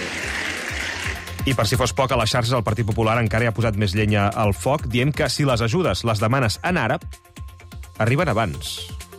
Sánchez. I per si fos poc, a les xarxes el Partit Popular encara hi ha posat més llenya al foc, dient que si les ajudes les demanes en àrab, arriben abans.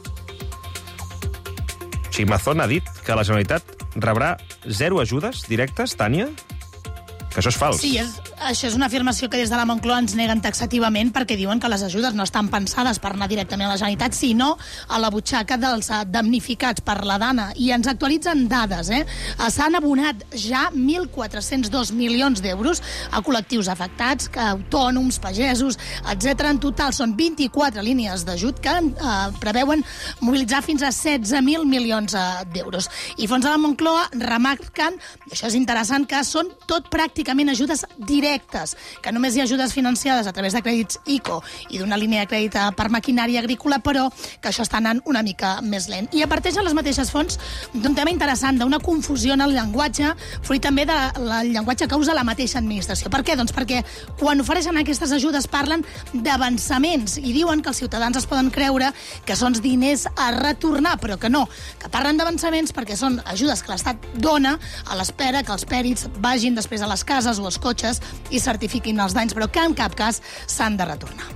Mazón ha dit que la Generalitat rebrà zero ajudes directes, Tània? Que això és fals. Sí, és, això és una afirmació que des de la Moncloa ens neguen taxativament, perquè diuen que les ajudes no estan pensades per anar directament a la Generalitat, sinó a la butxaca dels damnificats per la Dana. I ens actualitzen dades, eh? S'han abonat ja mil quatre-cents dos milions d'euros a col·lectius afectats, autònoms, pagesos, etcètera. En total són vint-i-quatre línies d'ajut que eh, preveuen mobilitzar fins a setze mil milions d'euros. I fons de la Moncloa remarquen, i això és interessant, que són tot pràcticament ajudes directes, que només hi ha ajudes financiades a través de crèdits I C O i d'una línia de crèdit per maquinària agrícola, però que això està anant una mica més lent. I aparteixen les mateixes fonts d'un tema interessant, d'una confusió en el llenguatge, fruit també del llenguatge que usa la mateixa administració. Per què? Doncs perquè quan ofereixen aquestes ajudes parlen d'avançaments i diuen que els ciutadans es poden creure que són diners a retornar, però que no, que parlen d'avançaments perquè són ajudes que l'Estat dona a l'espera que els pèrits vagin després a les cases o els cotxes i certifiquin els danys, però que en cap cas s'han de retornar.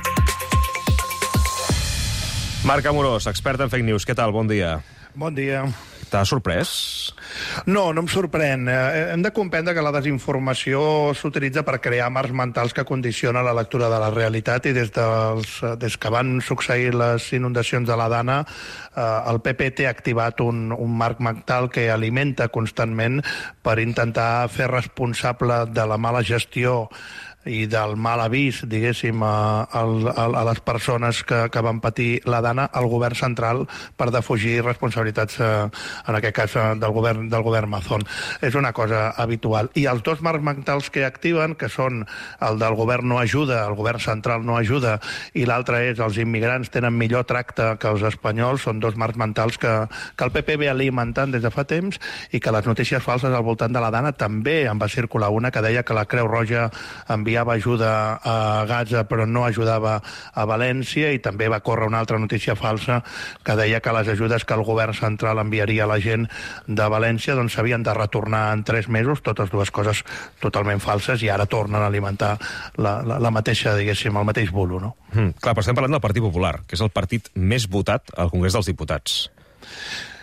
Marc Amorós, expert en fake news. Què tal? Bon dia. Bon dia. T'ha sorprès? No, no em sorprèn. Eh, hem de comprendre que la desinformació s'utilitza per crear marcs mentals que condicionen la lectura de la realitat, i des, dels, des que van succeir les inundacions de la Dana, eh, el P P té activat un, un marc mental que alimenta constantment per intentar fer responsable de la mala gestió i del mal avís, diguéssim, a, a, a les persones que, que van patir la Dana, al govern central, per defugir responsabilitats, eh, en aquest cas, eh, del govern, del govern Mazón. És una cosa habitual. I els dos marcs mentals que activen, que són el del govern no ajuda, el govern central no ajuda, i l'altre és els immigrants tenen millor tracte que els espanyols, són dos marcs mentals que, que el P P ve alimentant des de fa temps, i que les notícies falses al voltant de la Dana també en va circular una que deia que la Creu Roja enviava enviava ajuda a Gaza però no ajudava a València, i també va córrer una altra notícia falsa que deia que les ajudes que el govern central enviaria a la gent de València doncs s'havien de retornar en tres mesos, totes dues coses totalment falses, i ara tornen a alimentar la, la, la mateixa, diguéssim, el mateix bulo, no? Mm, clar, però estem parlant del Partit Popular, que és el partit més votat al Congrés dels Diputats.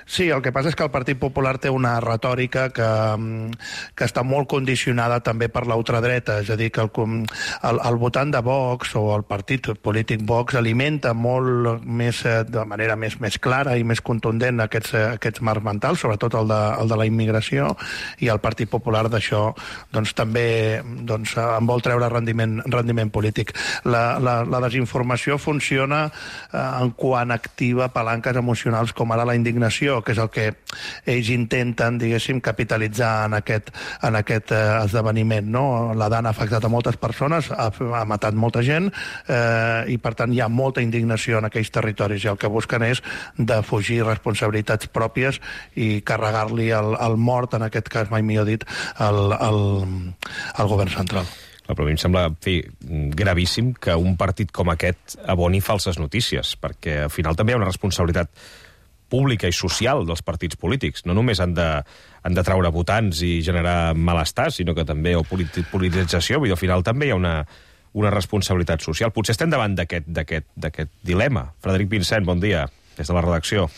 Sí, el que passa és que el Partit Popular té una retòrica que, que està molt condicionada també per l'ultradreta, és a dir, que el, el, el votant de Vox o el partit polític Vox alimenta molt més, de manera més, més clara i més contundent aquests, aquests marcs mentals, sobretot el de, el de la immigració, i el Partit Popular d'això doncs, també doncs, en vol treure rendiment, rendiment polític. La, la, la desinformació funciona eh, en quan activa palanques emocionals com ara la indignació, que és el que ells intenten, diguéssim, capitalitzar en aquest, en aquest eh, esdeveniment. No? La Dan ha afectat a moltes persones, ha, ha matat molta gent, eh, i per tant hi ha molta indignació en aquells territoris, i el que busquen és defugir responsabilitats pròpies i carregar-li el, el mort, en aquest cas, mai millor dit, al, al, al govern central. Però a mi em sembla, en fi, gravíssim que un partit com aquest aboni falses notícies, perquè al final també hi ha una responsabilitat pública i social dels partits polítics. No només han de, han de traure votants i generar malestar, sinó que també, o politització, vull dir, al final també hi ha una, una responsabilitat social. Potser estem davant d'aquest d'aquest d'aquest dilema. Frederic Vincent, bon dia, des de la redacció.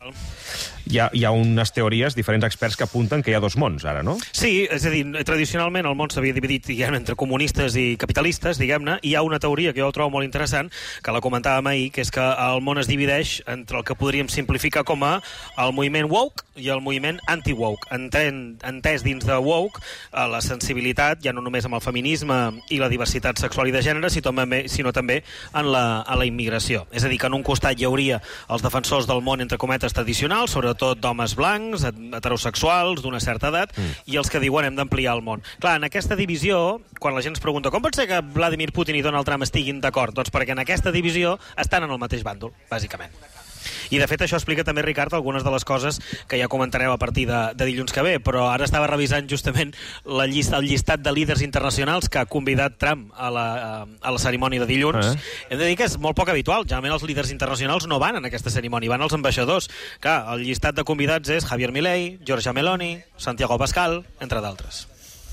Hi ha, hi ha unes teories, diferents experts que apunten que hi ha dos mons, ara, no? Sí, és a dir, tradicionalment el món s'havia dividit diguem, entre comunistes i capitalistes, diguem-ne, i hi ha una teoria que jo trobo molt interessant, que la comentàvem ahir, que és que el món es divideix entre el que podríem simplificar com a el moviment woke i el moviment anti-woke. Entès dins de woke la sensibilitat, ja no només amb el feminisme i la diversitat sexual i de gènere, sinó també en la, en la immigració. És a dir, que en un costat hi hauria els defensors del món, entre cometes, tradicional, sobretot d'homes blancs, heterosexuals, d'una certa edat, mm. i els que diuen hem d'ampliar el món. Clar, en aquesta divisió, quan la gent es pregunta com pot ser que Vladimir Putin i Donald Trump estiguin d'acord? Doncs perquè en aquesta divisió estan en el mateix bàndol, bàsicament. I, de fet, això explica també, Ricard, algunes de les coses que ja comentareu a partir de, de dilluns que ve, però ara estava revisant justament la llista, el llistat de líders internacionals que ha convidat Trump a la, a la cerimònia de dilluns. Eh? Hem de dir que és molt poc habitual. Generalment els líders internacionals no van en aquesta cerimònia, van els ambaixadors. Clar, el llistat de convidats és Javier Milei, Giorgia Meloni, Santiago Pascal, entre d'altres.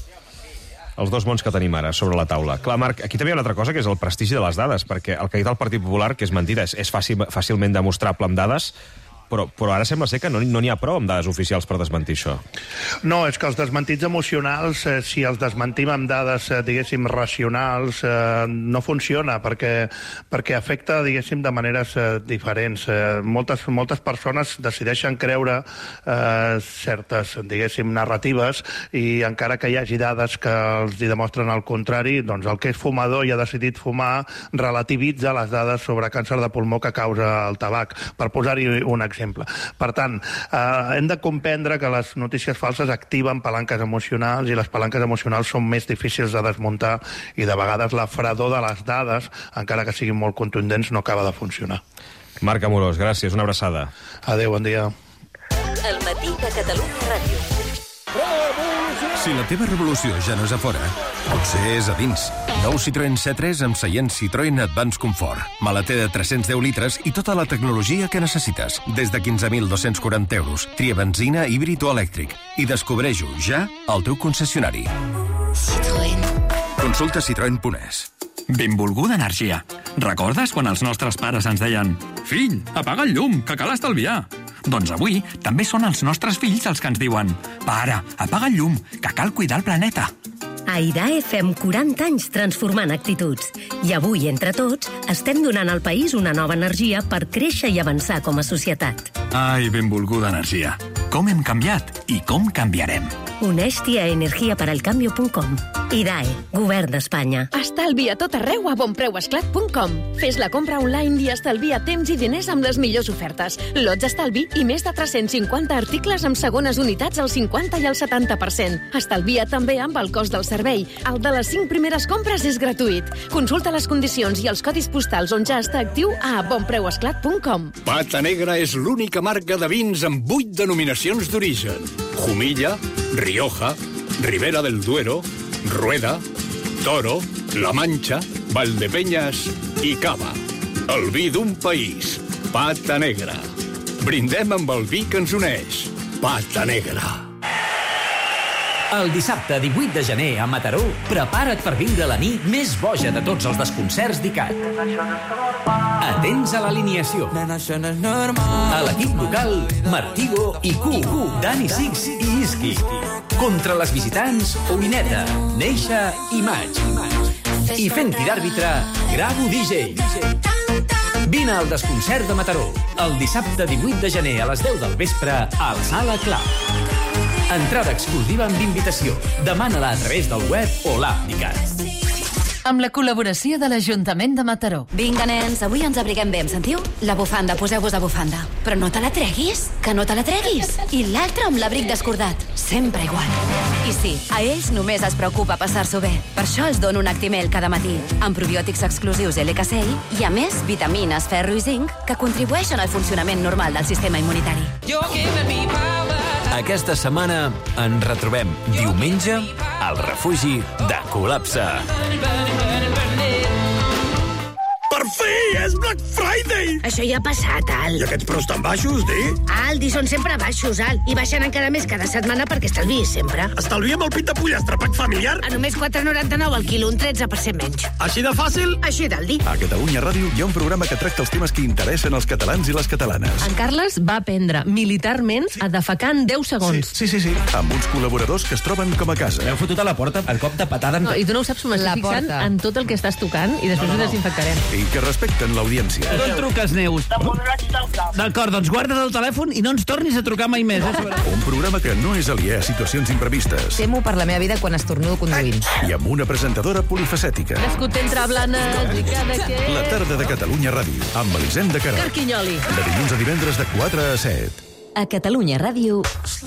Els dos mons que tenim ara sobre la taula. Clar, Marc, aquí també hi ha una altra cosa, que és el prestigi de les dades, perquè el que ha dit el Partit Popular, que és mentida, és, és fàcil, fàcilment demostrable amb dades, però, però ara sembla ser que no n'hi no ha prou amb dades oficials per desmentir això. No, és que els desmentits emocionals, eh, si els desmentim amb dades, eh, diguéssim, racionals, eh, no funciona, perquè, perquè afecta, diguéssim, de maneres eh, diferents. Eh, moltes, moltes persones decideixen creure eh, certes, diguéssim, narratives, i encara que hi hagi dades que els demostren el contrari, doncs el que és fumador i ha decidit fumar relativitza les dades sobre càncer de pulmó que causa el tabac, per posar-hi un exemple. Per tant, eh, hem de comprendre que les notícies falses activen palanques emocionals, i les palanques emocionals són més difícils de desmuntar, i de vegades la fredor de les dades, encara que siguin molt contundents, no acaba de funcionar. Marc Amorós, gràcies, una abraçada. Adéu, bon dia. El matí de Catalunya Ràdio. Si la teva revolució ja no és a fora, potser és a dins. Nou Citroën C tres amb seient Citroën Advance Comfort. Maleter de tres-cents deu litres i tota la tecnologia que necessites. Des de quinze mil dos-cents quaranta euros. Tria benzina, híbrid o elèctric. I descobreix-ho ja al teu concessionari. Citroën. Consulta citroen punt es. Benvolguda energia. Recordes quan els nostres pares ens deien «Fill, apaga el llum, que cal estalviar»? Doncs avui també són els nostres fills els que ens diuen «Pare, apaga el llum, que cal cuidar el planeta». A IDAE fem quaranta anys transformant actituds. I avui, entre tots, estem donant al país una nova energia per créixer i avançar com a societat. Ai, benvolguda energia. Com hem canviat i com canviarem. Uneix-t'hi a energia per al cambio punt com. IDAE, Govern d'Espanya. Estalvia tot arreu a bonpreuesclat punt com. Fes la compra online i estalvia temps i diners amb les millors ofertes. Lots d'estalvi i més de tres-cents cinquanta articles amb segones unitats al cinquanta i al setanta per cent. Estalvia també amb el cost del servei. El de les cinc primeres compres és gratuït. Consulta les condicions i els codis postals on ja està actiu a bonpreuesclat punt com. Pata Negra és l'única marca de vins amb vuit denominacions d'origen. Jumilla, Rioja, Ribera del Duero, Rueda, Toro, La Mancha, Valdepeñas i Cava. El vi d'un país. Pata Negra. Brindem amb el vi que ens uneix. Pata Negra. El dissabte divuit de gener a Mataró, prepara't per viure la nit més boja de tots els desconcerts d'I C A T. Atents a l'alineació. A l'equip local, Martigo i Q, Dani Six i Iski. Contra les visitants, Oineta, Neixa i Maig. I fent-hi d'àrbitre, Gravo D J. Vine al desconcert de Mataró, el dissabte divuit de gener a les deu del vespre al Sala Club. Entrada exclusiva amb invitació. Demana-la a través del web o l'app d'I C A T. Amb la col·laboració de l'Ajuntament de Mataró. Vinga, nens, avui ens abriguem bé, em sentiu? La bufanda, poseu-vos la bufanda. Però no te la treguis, que no te la treguis. I l'altre amb l'abric descordat. Sempre igual. I sí, a ells només es preocupa passar-s'ho bé. Per això els dono un Actimel cada matí, amb probiòtics exclusius L K C I i, a més, vitamines, ferro i zinc, que contribueixen al funcionament normal del sistema immunitari. Aquesta setmana ens retrobem diumenge al refugi de Col·lapse. Per fi! És Black Friday! Això ja ha passat, Al. I aquests preus tan baixos, di? Aldi, són sempre baixos, Al. I baixen encara més cada setmana perquè estalviïs sempre. Estalviem el pit de pollastre, pack familiar? A només quatre noranta-nou al quilo, un tretze per cent menys. Així de fàcil? Així d'Aldi. A Catalunya Ràdio hi ha un programa que tracta els temes que interessen als catalans i les catalanes. En Carles va aprendre militarment a defecar en deu segons. Sí, sí, sí, sí. Amb uns col·laboradors que es troben com a casa. M'heu fotut a la porta el cop de patada. No, I tu no ho saps, m'estic fixant en tot el que estàs tocant i després No, no, ho no. desinfectarem. I que respecten l'audiència. D'on truques, Neus? D'acord, doncs guarda't el telèfon i no ens tornis a trucar mai més. Eh? Un programa que no és aliè a situacions imprevistes. Temo per la meva vida quan estornudo conduint. I amb una presentadora polifacètica. Nascut entre blanes i cada que... La tarda de Catalunya Ràdio, amb Elisenda Queralt. Carquinyoli. De dilluns a divendres de quatre a set. A Catalunya Ràdio...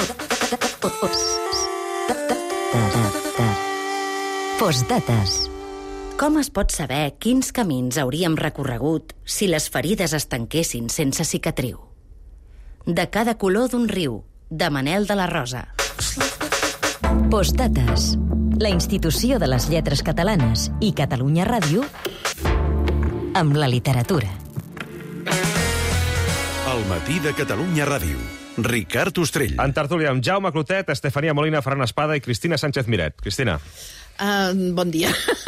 Postdates. Com es pot saber quins camins hauríem recorregut si les ferides es tanquessin sense cicatriu? De cada color d'un riu, de Manel de la Rosa. Postdates. La institució de les lletres catalanes i Catalunya Ràdio amb la literatura. El matí de Catalunya Ràdio. Ricard Ostrell. En tertúlia amb Jaume Clotet, Estefania Molina, Ferran Espada i Cristina Sánchez Miret. Cristina. Uh, bon dia.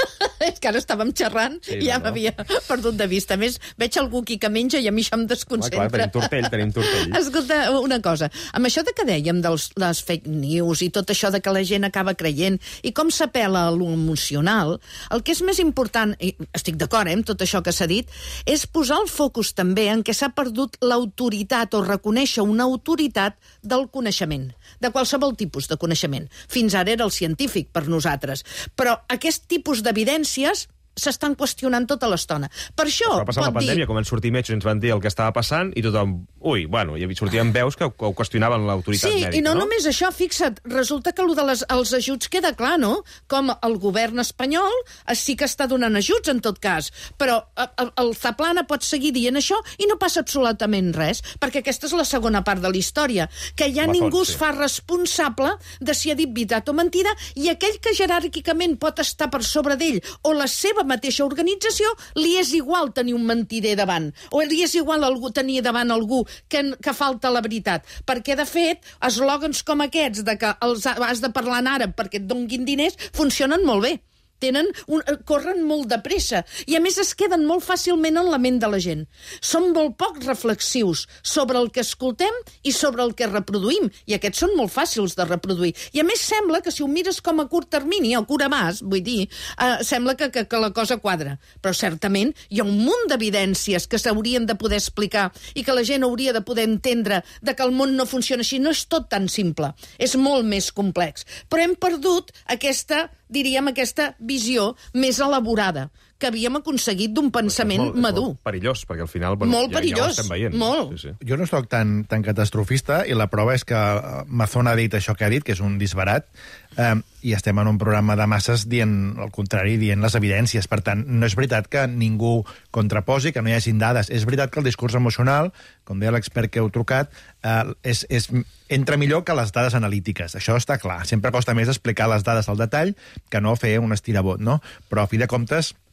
És que ara estàvem xerrant Sí, i ja no, no. m'havia perdut de vista. A més, veig algú aquí que menja i a mi això em desconcentra. Clar, clar, tenim tortell, tenim tortell. Escolta, una cosa. Amb això de que dèiem de les fake news i tot això de que la gent acaba creient i com s'apela a l'emocional, el que és més important, i estic d'acord eh, amb tot això que s'ha dit, és posar el focus també en què s'ha perdut l'autoritat o reconèixer una autoritat del coneixement, de qualsevol tipus de coneixement. Fins ara era el científic per nosaltres. Però aquest tipus d'evidències s'estan qüestionant tota l'estona. Per això Va passar pot la pandèmia, dir... com van sortir metges i ens van dir el que estava passant, i tothom... Ui, bueno, i sortien veus que, que ho qüestionaven l'autoritat Sí, mèdica, i no, no? només això, fixa't, resulta que allò de les, els ajuts queda clar, no? Com el govern espanyol eh, sí que està donant ajuts, en tot cas, però eh, el, el Zaplana pot seguir dient això i no passa absolutament res, perquè aquesta és la segona part de la història, que ja La ningú font, es sí. fa responsable de si ha dit veritat o mentida, i aquell que jeràrquicament pot estar per sobre d'ell o la seva mateixa organització, li és igual tenir un mentider davant, o li és igual algú, tenir davant algú que, que falta la veritat, perquè de fet eslògans com aquests de que els has de parlar en àrab perquè et donguin diners funcionen molt bé. Tenen un, corren molt de pressa i a més es queden molt fàcilment en la ment de la gent. Són molt poc reflexius sobre el que escoltem i sobre el que reproduïm, i aquests són molt fàcils de reproduir. I a més sembla que si ho mires com a curt termini, o cura mas, vull dir, eh, sembla que, que, que la cosa quadra. Però certament hi ha un munt d'evidències que s'haurien de poder explicar i que la gent hauria de poder entendre de que el món no funciona així. No és tot tan simple, és molt més complex. Però hem perdut aquesta, diríem, aquesta visió més elaborada que havíem aconseguit d'un pensament és molt, madur. És molt perillós, perquè al final... Bueno, Molt ja, perillós, ja ho estem veient. molt. Sí, sí. Jo no soc tan, tan catastrofista i la prova és que eh, Mazón ha dit això que ha dit, que és un disbarat, eh, i estem en un programa de masses dient el contrari, dient les evidències. Per tant, no és veritat que ningú contraposi, que no hi hagin dades. És veritat que el discurs emocional, com deia l'expert que heu trucat, eh, és, és, entra millor que les dades analítiques. Això està clar. Sempre costa més explicar les dades al detall que no fer un estirabot, no? Però, a fi de comptes,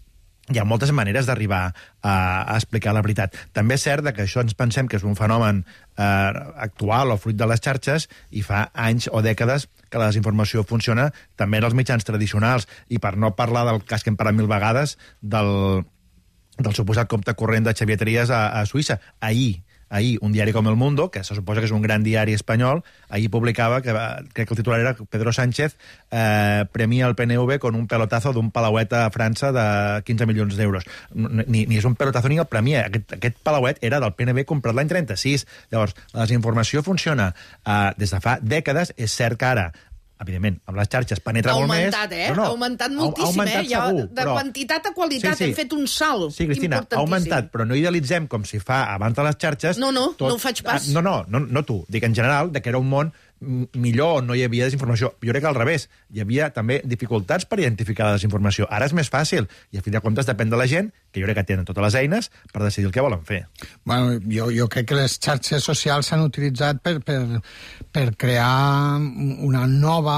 hi ha moltes maneres d'arribar a, a explicar la veritat. També és cert que això ens pensem que és un fenomen eh, actual o fruit de les xarxes i fa anys o dècades que la desinformació funciona també en els mitjans tradicionals. I per no parlar del cas que hem parlat mil vegades del, del suposat compte corrent de Xavier Trias a, a Suïssa. Ahir, ahir, un diari com El Mundo, que se suposa que és un gran diari espanyol, ahir publicava, que va, crec que el titular era Pedro Sánchez eh, premia el P N V con un pelotazo d'un palauet a França de quinze milions d'euros. Ni, ni és un pelotazo ni el premia. Aquest, aquest palauet era del P N V comprat l'any trenta-sis. Llavors, la desinformació funciona eh, des de fa dècades. És cert que ara, evidentment, amb les xarxes penetra molt més... Ha augmentat, eh? No, no, ha augmentat moltíssim, ha augmentat, eh? Ja, segur, de però... quantitat a qualitat sí, sí. hem fet un salt sí, Cristina, importantíssim. Ha augmentat, però no idealitzem com si fa abans de les xarxes... No, no, tot... no ho faig pas. Ah, no, no, no, no tu. Dic en general que era un món millor on no hi havia desinformació. Jo crec que al revés. Hi havia també dificultats per identificar la desinformació. Ara és més fàcil i a fi de comptes depèn de la gent, que jo crec que tenen totes les eines per decidir el que volen fer. Bueno, jo, jo crec que les xarxes socials s'han utilitzat per, per, per crear una nova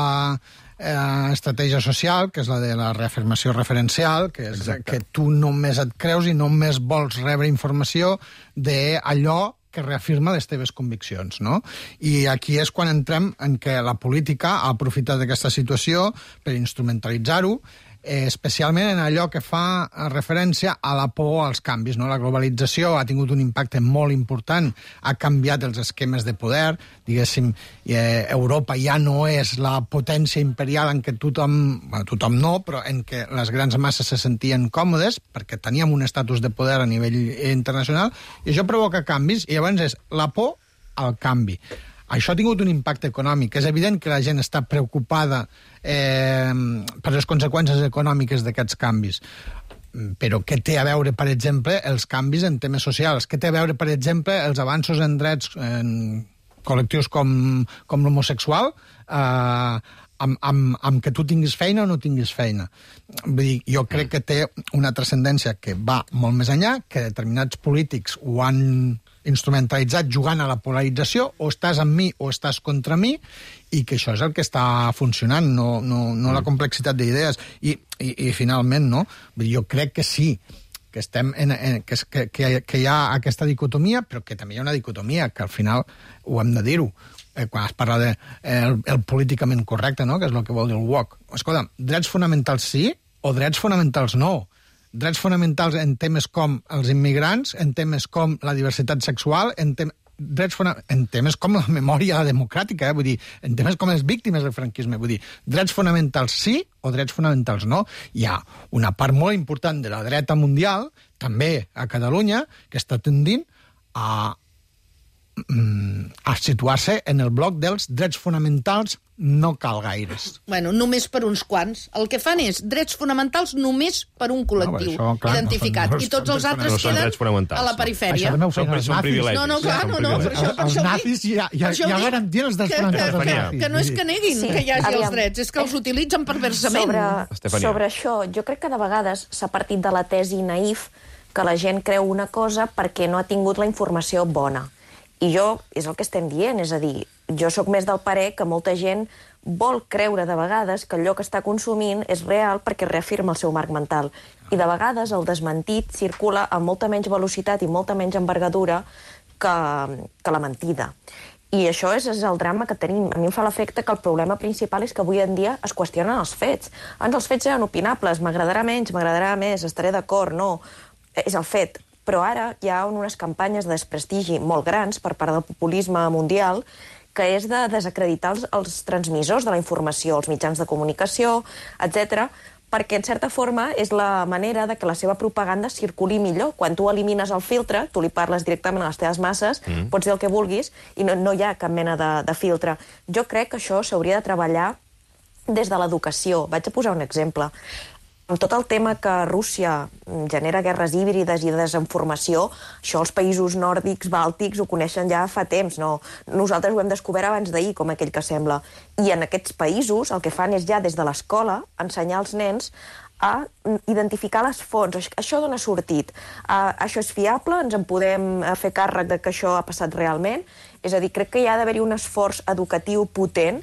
eh, estratègia social, que és la de la reafirmació referencial, que és Exacte. Que tu només et creus i només vols rebre informació d'allò que reafirma les teves conviccions, no? I aquí és quan entrem en què la política ha aprofitat d'aquesta situació per instrumentalitzar-ho, eh, especialment en allò que fa referència a la por als canvis, no? La globalització ha tingut un impacte molt important, ha canviat els esquemes de poder, diguéssim, eh, Europa ja no és la potència imperial en què tothom, bueno, tothom no, però en què les grans masses se sentien còmodes, perquè teníem un estatus de poder a nivell internacional, i això provoca canvis, i llavors és la por al canvi. Això ha tingut un impacte econòmic. És evident que la gent està preocupada eh, per les conseqüències econòmiques d'aquests canvis. Però què té a veure, per exemple, els canvis en temes socials? Què té a veure, per exemple, els avanços en drets en col·lectius com, com l'homosexual eh, amb, amb, amb que tu tinguis feina o no tinguis feina? Vull dir, jo crec que té una transcendència que va molt més enllà, que determinats polítics ho han instrumentalitzat jugant a la polarització, o estàs amb mi o estàs contra mi, i que això és el que està funcionant, no, no, no la complexitat d'idees. I, i, i finalment, no? Jo crec que sí, que, estem en, en, que, que, que hi ha aquesta dicotomia, però que també hi ha una dicotomia, que al final ho hem de dir-ho. Eh, quan es parla de eh, el, el políticament correcte, no? Que és el que vol dir el woke. Escolta, drets fonamentals sí o drets fonamentals no? Drets fonamentals en temes com els immigrants, en temes com la diversitat sexual, en, tem drets en temes com la memòria democràtica, eh? Vull dir, en temes com les víctimes del franquisme. Vull dir, drets fonamentals sí o drets fonamentals no? Hi ha una part molt important de la dreta mundial, també a Catalunya, que està tendint a, a situar-se en el bloc dels drets fonamentals no cal gaires. Bueno, només per uns quants. El que fan és drets fonamentals només per un col·lectiu no, això, clar, identificat. No són, no, I tots els altres no queden a la perifèria. Això també ho feien els nazis. No, no, clar, no, no. Per això, per els nazis ja, ja, ja garantien els drets fonamentals. Que, que, que no és que neguin sí, que hi hagi aviam. Els drets, és que els utilitzen perversament. Sobre, sobre això, jo crec que de vegades s'ha partit de la tesi naïf que la gent creu una cosa perquè no ha tingut la informació bona. I jo, és el que estem dient, és a dir, jo sóc més del parer que molta gent vol creure de vegades que allò que està consumint és real perquè reafirma el seu marc mental. I de vegades el desmentit circula amb molta menys velocitat i molta menys envergadura que, que la mentida. I això és, és el drama que tenim. A mi em fa l'efecte que el problema principal és que avui en dia es qüestionen els fets. Abans els fets eren opinables, m'agradarà menys, m'agradarà més, estaré d'acord, no. És el fet. Però ara hi ha unes campanyes de desprestigi molt grans per part del populisme mundial que és de desacreditar els, els transmissors de la informació, els mitjans de comunicació, etcètera, perquè, en certa forma, és la manera de que la seva propaganda circuli millor. Quan tu elimines el filtre, tu li parles directament a les teves masses, mm. pots dir el que vulguis, i no, no hi ha cap mena de, de filtre. Jo crec que això s'hauria de treballar des de l'educació. Vaig a posar un exemple. Amb tot el tema que Rússia genera guerres híbrides i de desinformació, això els països nòrdics, bàltics, ho coneixen ja fa temps. No? Nosaltres ho hem descobert abans d'ahir, com aquell que sembla. I en aquests països el que fan és ja des de l'escola ensenyar als nens a identificar les fonts. Això d'on ha sortit? Uh, això és fiable? Ens en podem fer càrrec de que això ha passat realment? És a dir, crec que hi ha d'haver-hi un esforç educatiu potent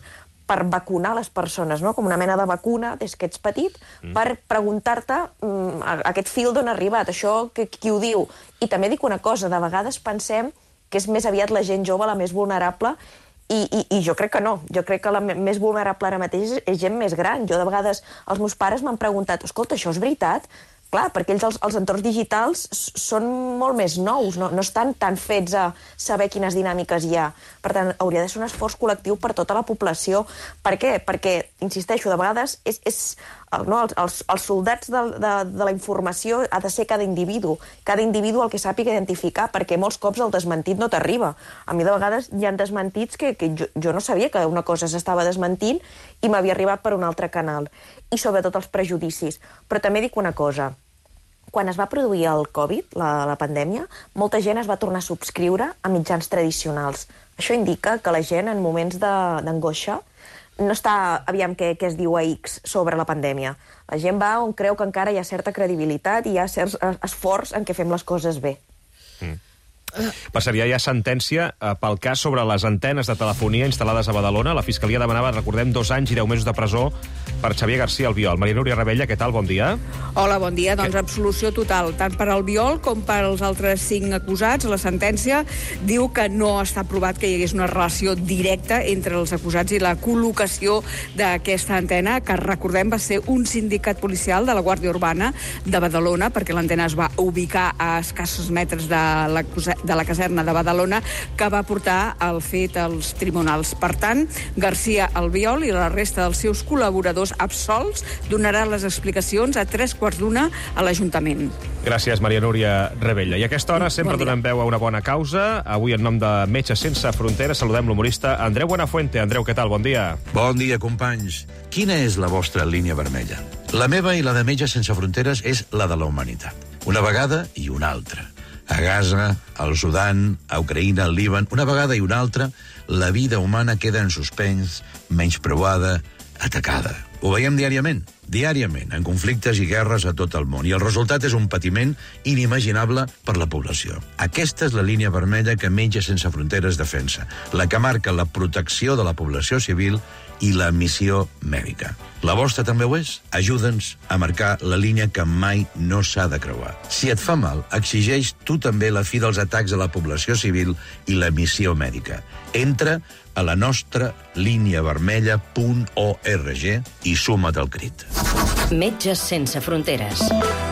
per vacunar les persones, no? Com una mena de vacuna des que ets petit, mm. per preguntar-te mm, aquest fil d'on ha arribat, això que, qui ho diu. I també dic una cosa, de vegades pensem que és més aviat la gent jove la més vulnerable, i, i, i jo crec que no. Jo crec que la més vulnerable ara mateix és, és gent més gran. Jo de vegades, els meus pares m'han preguntat, escolta, això és veritat? Clar, perquè ells, els, els entorns digitals són molt més nous, no, no estan tan fets a saber quines dinàmiques hi ha. Per tant, hauria de ser un esforç col·lectiu per tota la població. Per què? Perquè, insisteixo, de vegades és, és, no, els, els, els soldats de, de, de la informació ha de ser cada individu, cada individu el que sàpiga identificar, perquè molts cops el desmentit no t'arriba. A mi de vegades hi ha desmentits que, que jo, jo no sabia que una cosa s'estava desmentint i m'havia arribat per un altre canal. I sobretot els prejudicis. Però també dic una cosa. Quan es va produir el Covid, la, la pandèmia, molta gent es va tornar a subscriure a mitjans tradicionals. Això indica que la gent, en moments d'angoixa, no està, aviam què, què es diu a X sobre la pandèmia. La gent va on creu que encara hi ha certa credibilitat i hi ha cert esforç en què fem les coses bé. Mm. Passaria ja sentència eh, pel cas sobre les antenes de telefonia instal·lades a Badalona. La Fiscalia demanava, recordem, dos anys i deu mesos de presó per Xavier García Albiol. Maria Núria Rebella, què tal? Bon dia. Hola, bon dia. Doncs absolució total, tant per Albiol com per als altres cinc acusats. La sentència diu que no està provat que hi hagués una relació directa entre els acusats i la col·locació d'aquesta antena, que recordem va ser un sindicat policial de la Guàrdia Urbana de Badalona, perquè l'antena es va ubicar a escassos metres de l'acusat de la caserna de Badalona, que va portar el fet als tribunals. Per tant, García Albiol i la resta dels seus col·laboradors absolts donaran les explicacions a tres quarts d'una a l'Ajuntament. Gràcies, Maria Núria Rebella. I a aquesta hora sempre bon donem veu a una bona causa. Avui, en nom de Metges Sense Fronteres, saludem l'humorista Andreu Buenafuente. Andreu, què tal? Bon dia. Bon dia, companys. Quina és la vostra línia vermella? La meva i la de Metges Sense Fronteres és la de la humanitat. Una vegada i una altra. A Gaza, al Sudan, a Ucraïna, al Líban, una vegada i una altra, la vida humana queda en suspens, menyspreuada, atacada. Ho veiem diàriament, diàriament, en conflictes i guerres a tot el món, i el resultat és un patiment inimaginable per la població. Aquesta és la línia vermella que Metges Sense Fronteres defensa, la que marca la protecció de la població civil i la missió mèdica. La vostra també ho és? Ajuda'ns a marcar la línia que mai no s'ha de creuar. Si et fa mal, exigeix tu també la fi dels atacs a la població civil i la missió mèdica. Entra a la nostra línia vermella punt org i suma't al crit. Metges Sense Fronteres.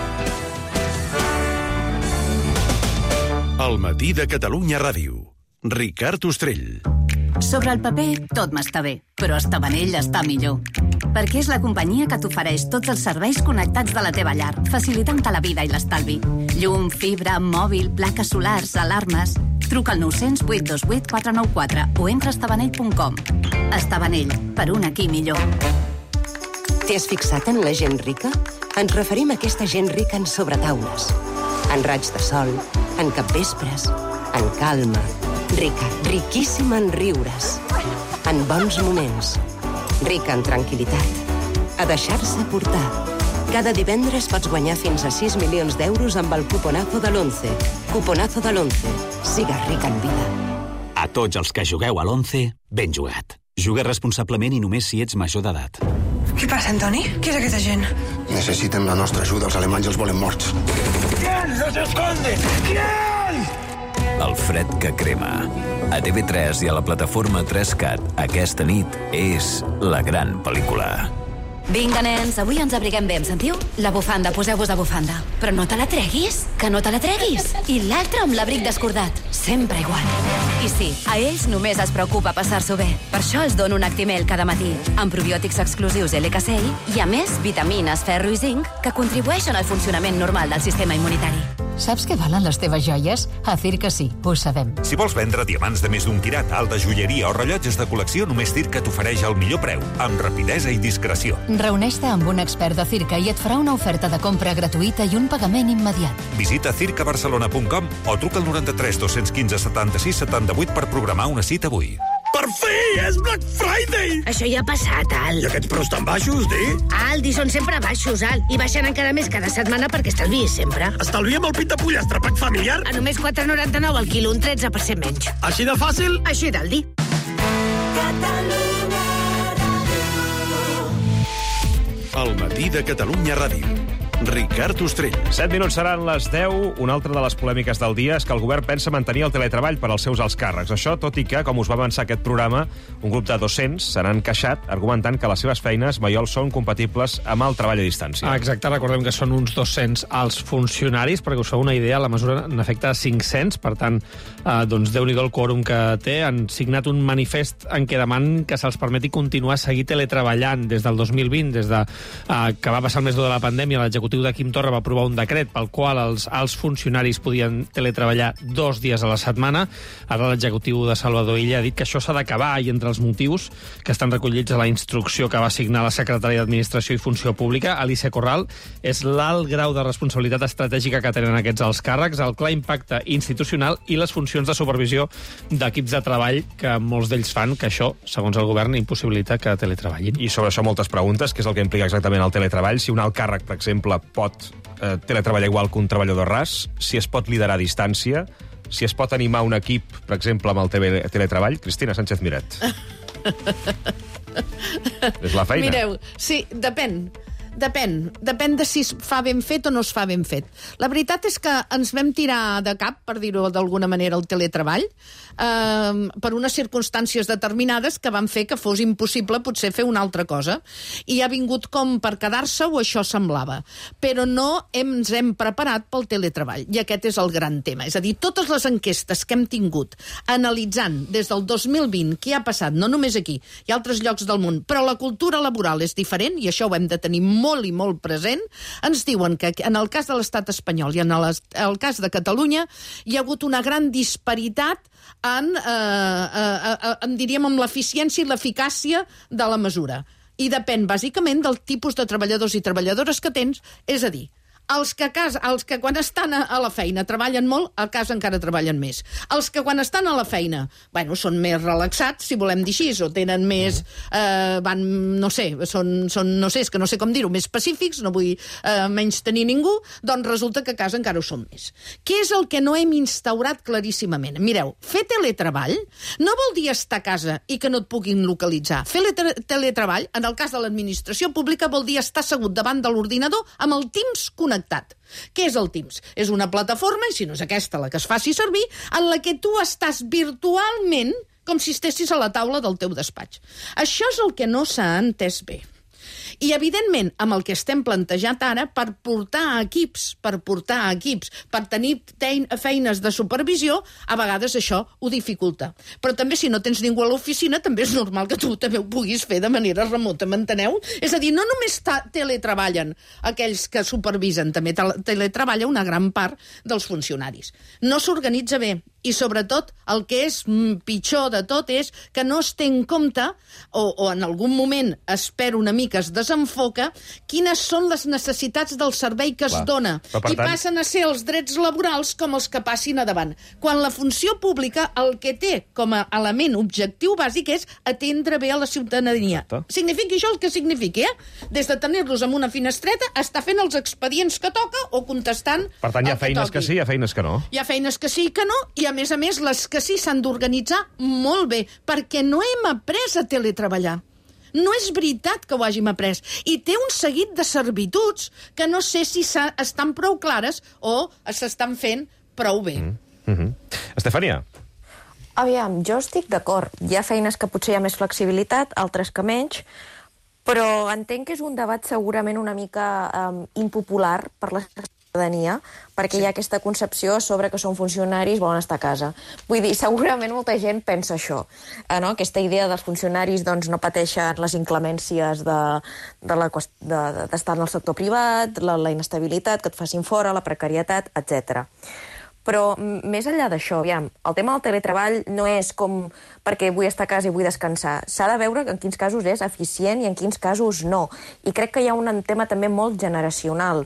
El matí de Catalunya Ràdio. Ricard Ostrell. Sobre el paper, tot m'està bé, però Estabanell està millor. Perquè és la companyia que t'ofereix tots els serveis connectats de la teva llar, facilitant-te la vida i l'estalvi. Llum, fibra, mòbil, plaques solars, alarmes... Truca al nou cents vuit dos vuit quatre nou quatre o entra a estabanell punt com. Estabanell, per un aquí millor. T'hi has fixat en la gent rica? Ens referim a aquesta gent rica en sobretaules, en raig de sol, en capvespres, en calma, rica, riquíssima en riures, en bons moments, rica en tranquil·litat, a deixar-se portar. Cada divendres pots guanyar fins a sis milions d'euros amb el cuponazo de l'once. Cuponazo de l'once. Sigues ric en vida. A tots els que jugueu a l'once, ben jugat. Juga responsablement i només si ets major d'edat. Què passa, Antoni? Qui és aquesta gent? Necessiten la nostra ajuda. Els alemanys els volen morts. ¿Quién se esconde? ¿Quién? El fred que crema. A T V tres i a la plataforma tres cat aquesta nit és la gran pel·lícula. Vinga, nens, avui ens abriguem bé, em sentiu? La bufanda, poseu-vos a bufanda. Però no te la treguis, que no te la treguis. I l'altre amb l'abric descordat, sempre igual. I sí, a ells només es preocupa passar-s'ho bé. Per això els dono un Actimel cada matí, amb probiòtics exclusius L K C I i, a més, vitamines, ferro i zinc, que contribueixen al funcionament normal del sistema immunitari. Saps què valen les teves joies? A Circa sí, ho sabem. Si vols vendre diamants de més d'un quirat, alt de joieria o rellotges de col·lecció, només Circa t'ofereix el millor preu, amb rapidesa i discreció. Reuneix-te amb un expert de Circa i et farà una oferta de compra gratuïta i un pagament immediat. Visita circa barcelona punt com o truca al noranta-tres dos-cents quinze setanta-sis setanta-vuit per programar una cita avui. Per fi! És Black Friday! Això ja ha passat, Al. I aquests preus tan baixos, di? Aldi són sempre baixos, Al. I baixen encara més cada setmana perquè estalviïs sempre. Estalviem el pit de pollastre pack familiar? A només quatre coma noranta-nou al quilo, un tretze per cent menys. Així de fàcil? Així d'Aldi. Catalunya. El matí de Catalunya Ràdio. Ricard Ostrell. Set minuts seran les deu. Una altra de les polèmiques del dia és que el govern pensa mantenir el teletreball per als seus alts càrrecs. Això, tot i que, com us va avançar aquest programa, un grup de dos-cents se n'han queixat argumentant que les seves feines maiol són compatibles amb el treball a distància. Ah, exacte, recordem que són uns dos-cents els funcionaris, perquè us feu una idea, la mesura n'afecta cinc-cents, per tant, eh, doncs Déu-n'hi-do el quòrum que té. Han signat un manifest en què demanen que se'ls permeti continuar a seguir teletreballant des del dos mil vint, des de eh, que va passar el mes de la pandèmia. L'executiu de Quim Torra va aprovar un decret pel qual els alts funcionaris podien teletreballar dos dies a la setmana. Ara l'executiu de Salvador Illa ha dit que això s'ha d'acabar, i entre els motius que estan recollits a la instrucció que va signar la secretària d'Administració i Funció Pública, Alicia Corral, és l'alt grau de responsabilitat estratègica que tenen aquests alts càrrecs, el clar impacte institucional i les funcions de supervisió d'equips de treball que molts d'ells fan, que això, segons el govern, impossibilita que teletreballin. I sobre això moltes preguntes, què és el que implica exactament el teletreball, si un alt càrrec, per exemple, pot eh, teletreballar igual que un treballador ras, si es pot liderar a distància, si es pot animar un equip, per exemple, amb el tele teletreball. Cristina Sánchez Miret. És la feina. Mireu, sí, depèn. Depèn. Depèn de si es fa ben fet o no es fa ben fet. La veritat és que ens vam tirar de cap, per dir-ho d'alguna manera, el teletreball, eh, per unes circumstàncies determinades que van fer que fos impossible potser fer una altra cosa. I ha vingut com per quedar-se, o això semblava. Però no ens hem preparat pel teletreball. I aquest és el gran tema. És a dir, totes les enquestes que hem tingut analitzant des del dos mil vint què ha passat, no només aquí, hi ha altres llocs del món, però la cultura laboral és diferent, i això ho hem de tenir molt molt i molt present, ens diuen que en el cas de l'estat espanyol i en el cas de Catalunya hi ha hagut una gran disparitat en, eh, eh, en diríem, amb l'eficiència i l'eficàcia de la mesura. I depèn bàsicament del tipus de treballadors i treballadores que tens, és a dir, els que, a casa, els que quan estan a la feina treballen molt, a casa encara treballen més. Els que quan estan a la feina, bueno, són més relaxats, si volem dir així, o tenen més, eh, van, no sé, són, són, no sé, és que no sé com dir-ho, més pacífics, no vull eh, menys tenir ningú, doncs resulta que a casa encara ho són més. Què és el que no hem instaurat claríssimament? Mireu, fer teletreball no vol dir estar a casa i que no et puguin localitzar. Fer teletreball, en el cas de l'administració pública, vol dir estar assegut davant de l'ordinador amb el Teams connectat. Què és el Teams? És una plataforma, i si no és aquesta la que es faci servir, en la que tu estàs virtualment com si estessis a la taula del teu despatx. Això és el que no s'ha entès bé. I, evidentment, amb el que estem plantejant ara, per portar equips, per portar equips, per tenir feines de supervisió, a vegades això ho dificulta. Però també, si no tens ningú a l'oficina, també és normal que tu també ho puguis fer de manera remota, m'enteneu? És a dir, no només teletreballen aquells que supervisen, també teletreballa una gran part dels funcionaris. No s'organitza bé. I, sobretot, el que és pitjor de tot és que no es té en compte, o, o en algun moment es perd una mica, es desenfoca, quines són les necessitats del servei que es Clar. dona. I tant... passen a ser els drets laborals com els que passin a davant. Quan la funció pública el que té com a element objectiu bàsic és atendre bé a la ciutadania. Exacte. Signifiqui això el que signifiqui, eh? Des de tenir-los en una finestreta, està fent els expedients que toca o contestant. Per tant, hi ha feines que, que sí, hi ha feines que no. Hi ha feines que sí i que no, i a més a més, les que sí s'han d'organitzar molt bé, perquè no hem après a teletreballar. No és veritat que ho hàgim après. I té un seguit de servituds que no sé si estan prou clares o s'estan fent prou bé. Mm -hmm. Estefania. Aviam, jo estic d'acord. Hi ha feines que potser hi ha més flexibilitat, altres que menys, però entenc que és un debat segurament una mica um, impopular per la ciutadania, perquè sí. hi ha aquesta concepció sobre que són funcionaris, volen estar a casa. Vull dir, segurament molta gent pensa això, eh, no? Aquesta idea dels funcionaris doncs, no pateixen les inclemències de, de la, de, d'estar en el sector privat, la, la inestabilitat, que et facin fora, la precarietat, etcètera. Però més enllà d'això, aviam, el tema del teletreball no és com perquè vull estar a casa i vull descansar. S'ha de veure en quins casos és eficient i en quins casos no. I crec que hi ha un tema també molt generacional.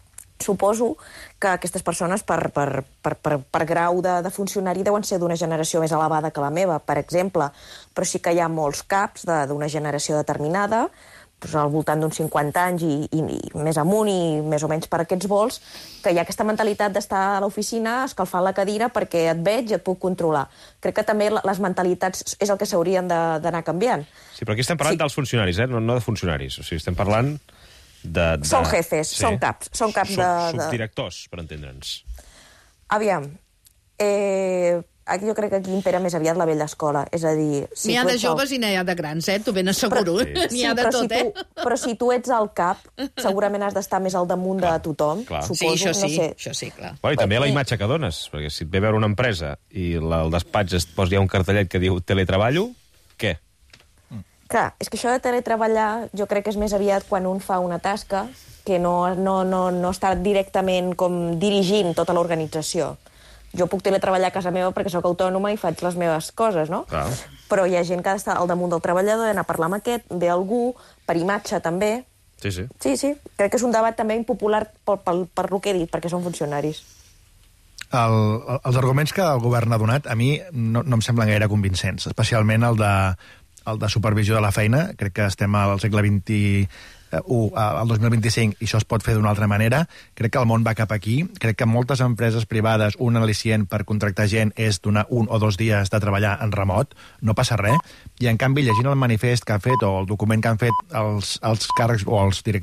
Suposo que aquestes persones, per, per, per, per, per grau de, de funcionari, deuen ser d'una generació més elevada que la meva, per exemple, però sí que hi ha molts caps d'una generació determinada, doncs al voltant d'uns cinquanta anys i, i, i més amunt i més o menys per aquests vols, que hi ha aquesta mentalitat d'estar a l'oficina escalfant la cadira perquè et veig i et puc controlar. Crec que també les mentalitats és el que s'haurien d'anar canviant. Sí, però aquí estem parlant sí. dels funcionaris, eh? no, no de funcionaris. O sigui, estem parlant De, de... Són jefes, sí. són caps. Són caps Sub, de, de... Subdirectors, per entendre'ns. Aviam, eh, aquí jo crec que aquí impera més aviat la vella escola. És a dir... Si n'hi ha de joves el... i n'hi ha de grans, eh? T'ho ben asseguro. Però, n'hi ha sí, de però tot, si eh? tu, però si tu ets al cap, segurament has d'estar més al damunt clar, de tothom, clar. suposo. Sí, això sí, no sé. això sí, clar. Bueno, I també la imatge que dones, perquè si et ve a veure una empresa i la, el despatx es posa ja un cartellet que diu teletreballo, què? Clar, és que això de teletreballar jo crec que és més aviat quan un fa una tasca que no, no, no, no està directament com dirigint tota l'organització. Jo puc teletreballar a casa meva perquè sóc autònoma i faig les meves coses, no? Clar. Però hi ha gent que ha d'estar al damunt del treballador, d'anar a parlar amb aquest, ve algú, per imatge també. Sí, sí. Sí, sí. Crec que és un debat també impopular per, per, per lo que he dit, perquè són funcionaris. El, els arguments que el govern ha donat a mi no, no em semblen gaire convincents, especialment el de, el de supervisió de la feina. Crec que estem al segle vint-i-u, al dos mil vint-i-cinc, i això es pot fer d'una altra manera. Crec que el món va cap aquí. Crec que moltes empreses privades, un al·licient per contractar gent és donar un o dos dies de treballar en remot, no passa res. I, en canvi, llegint el manifest que han fet o el document que han fet els, els càrrecs o els directors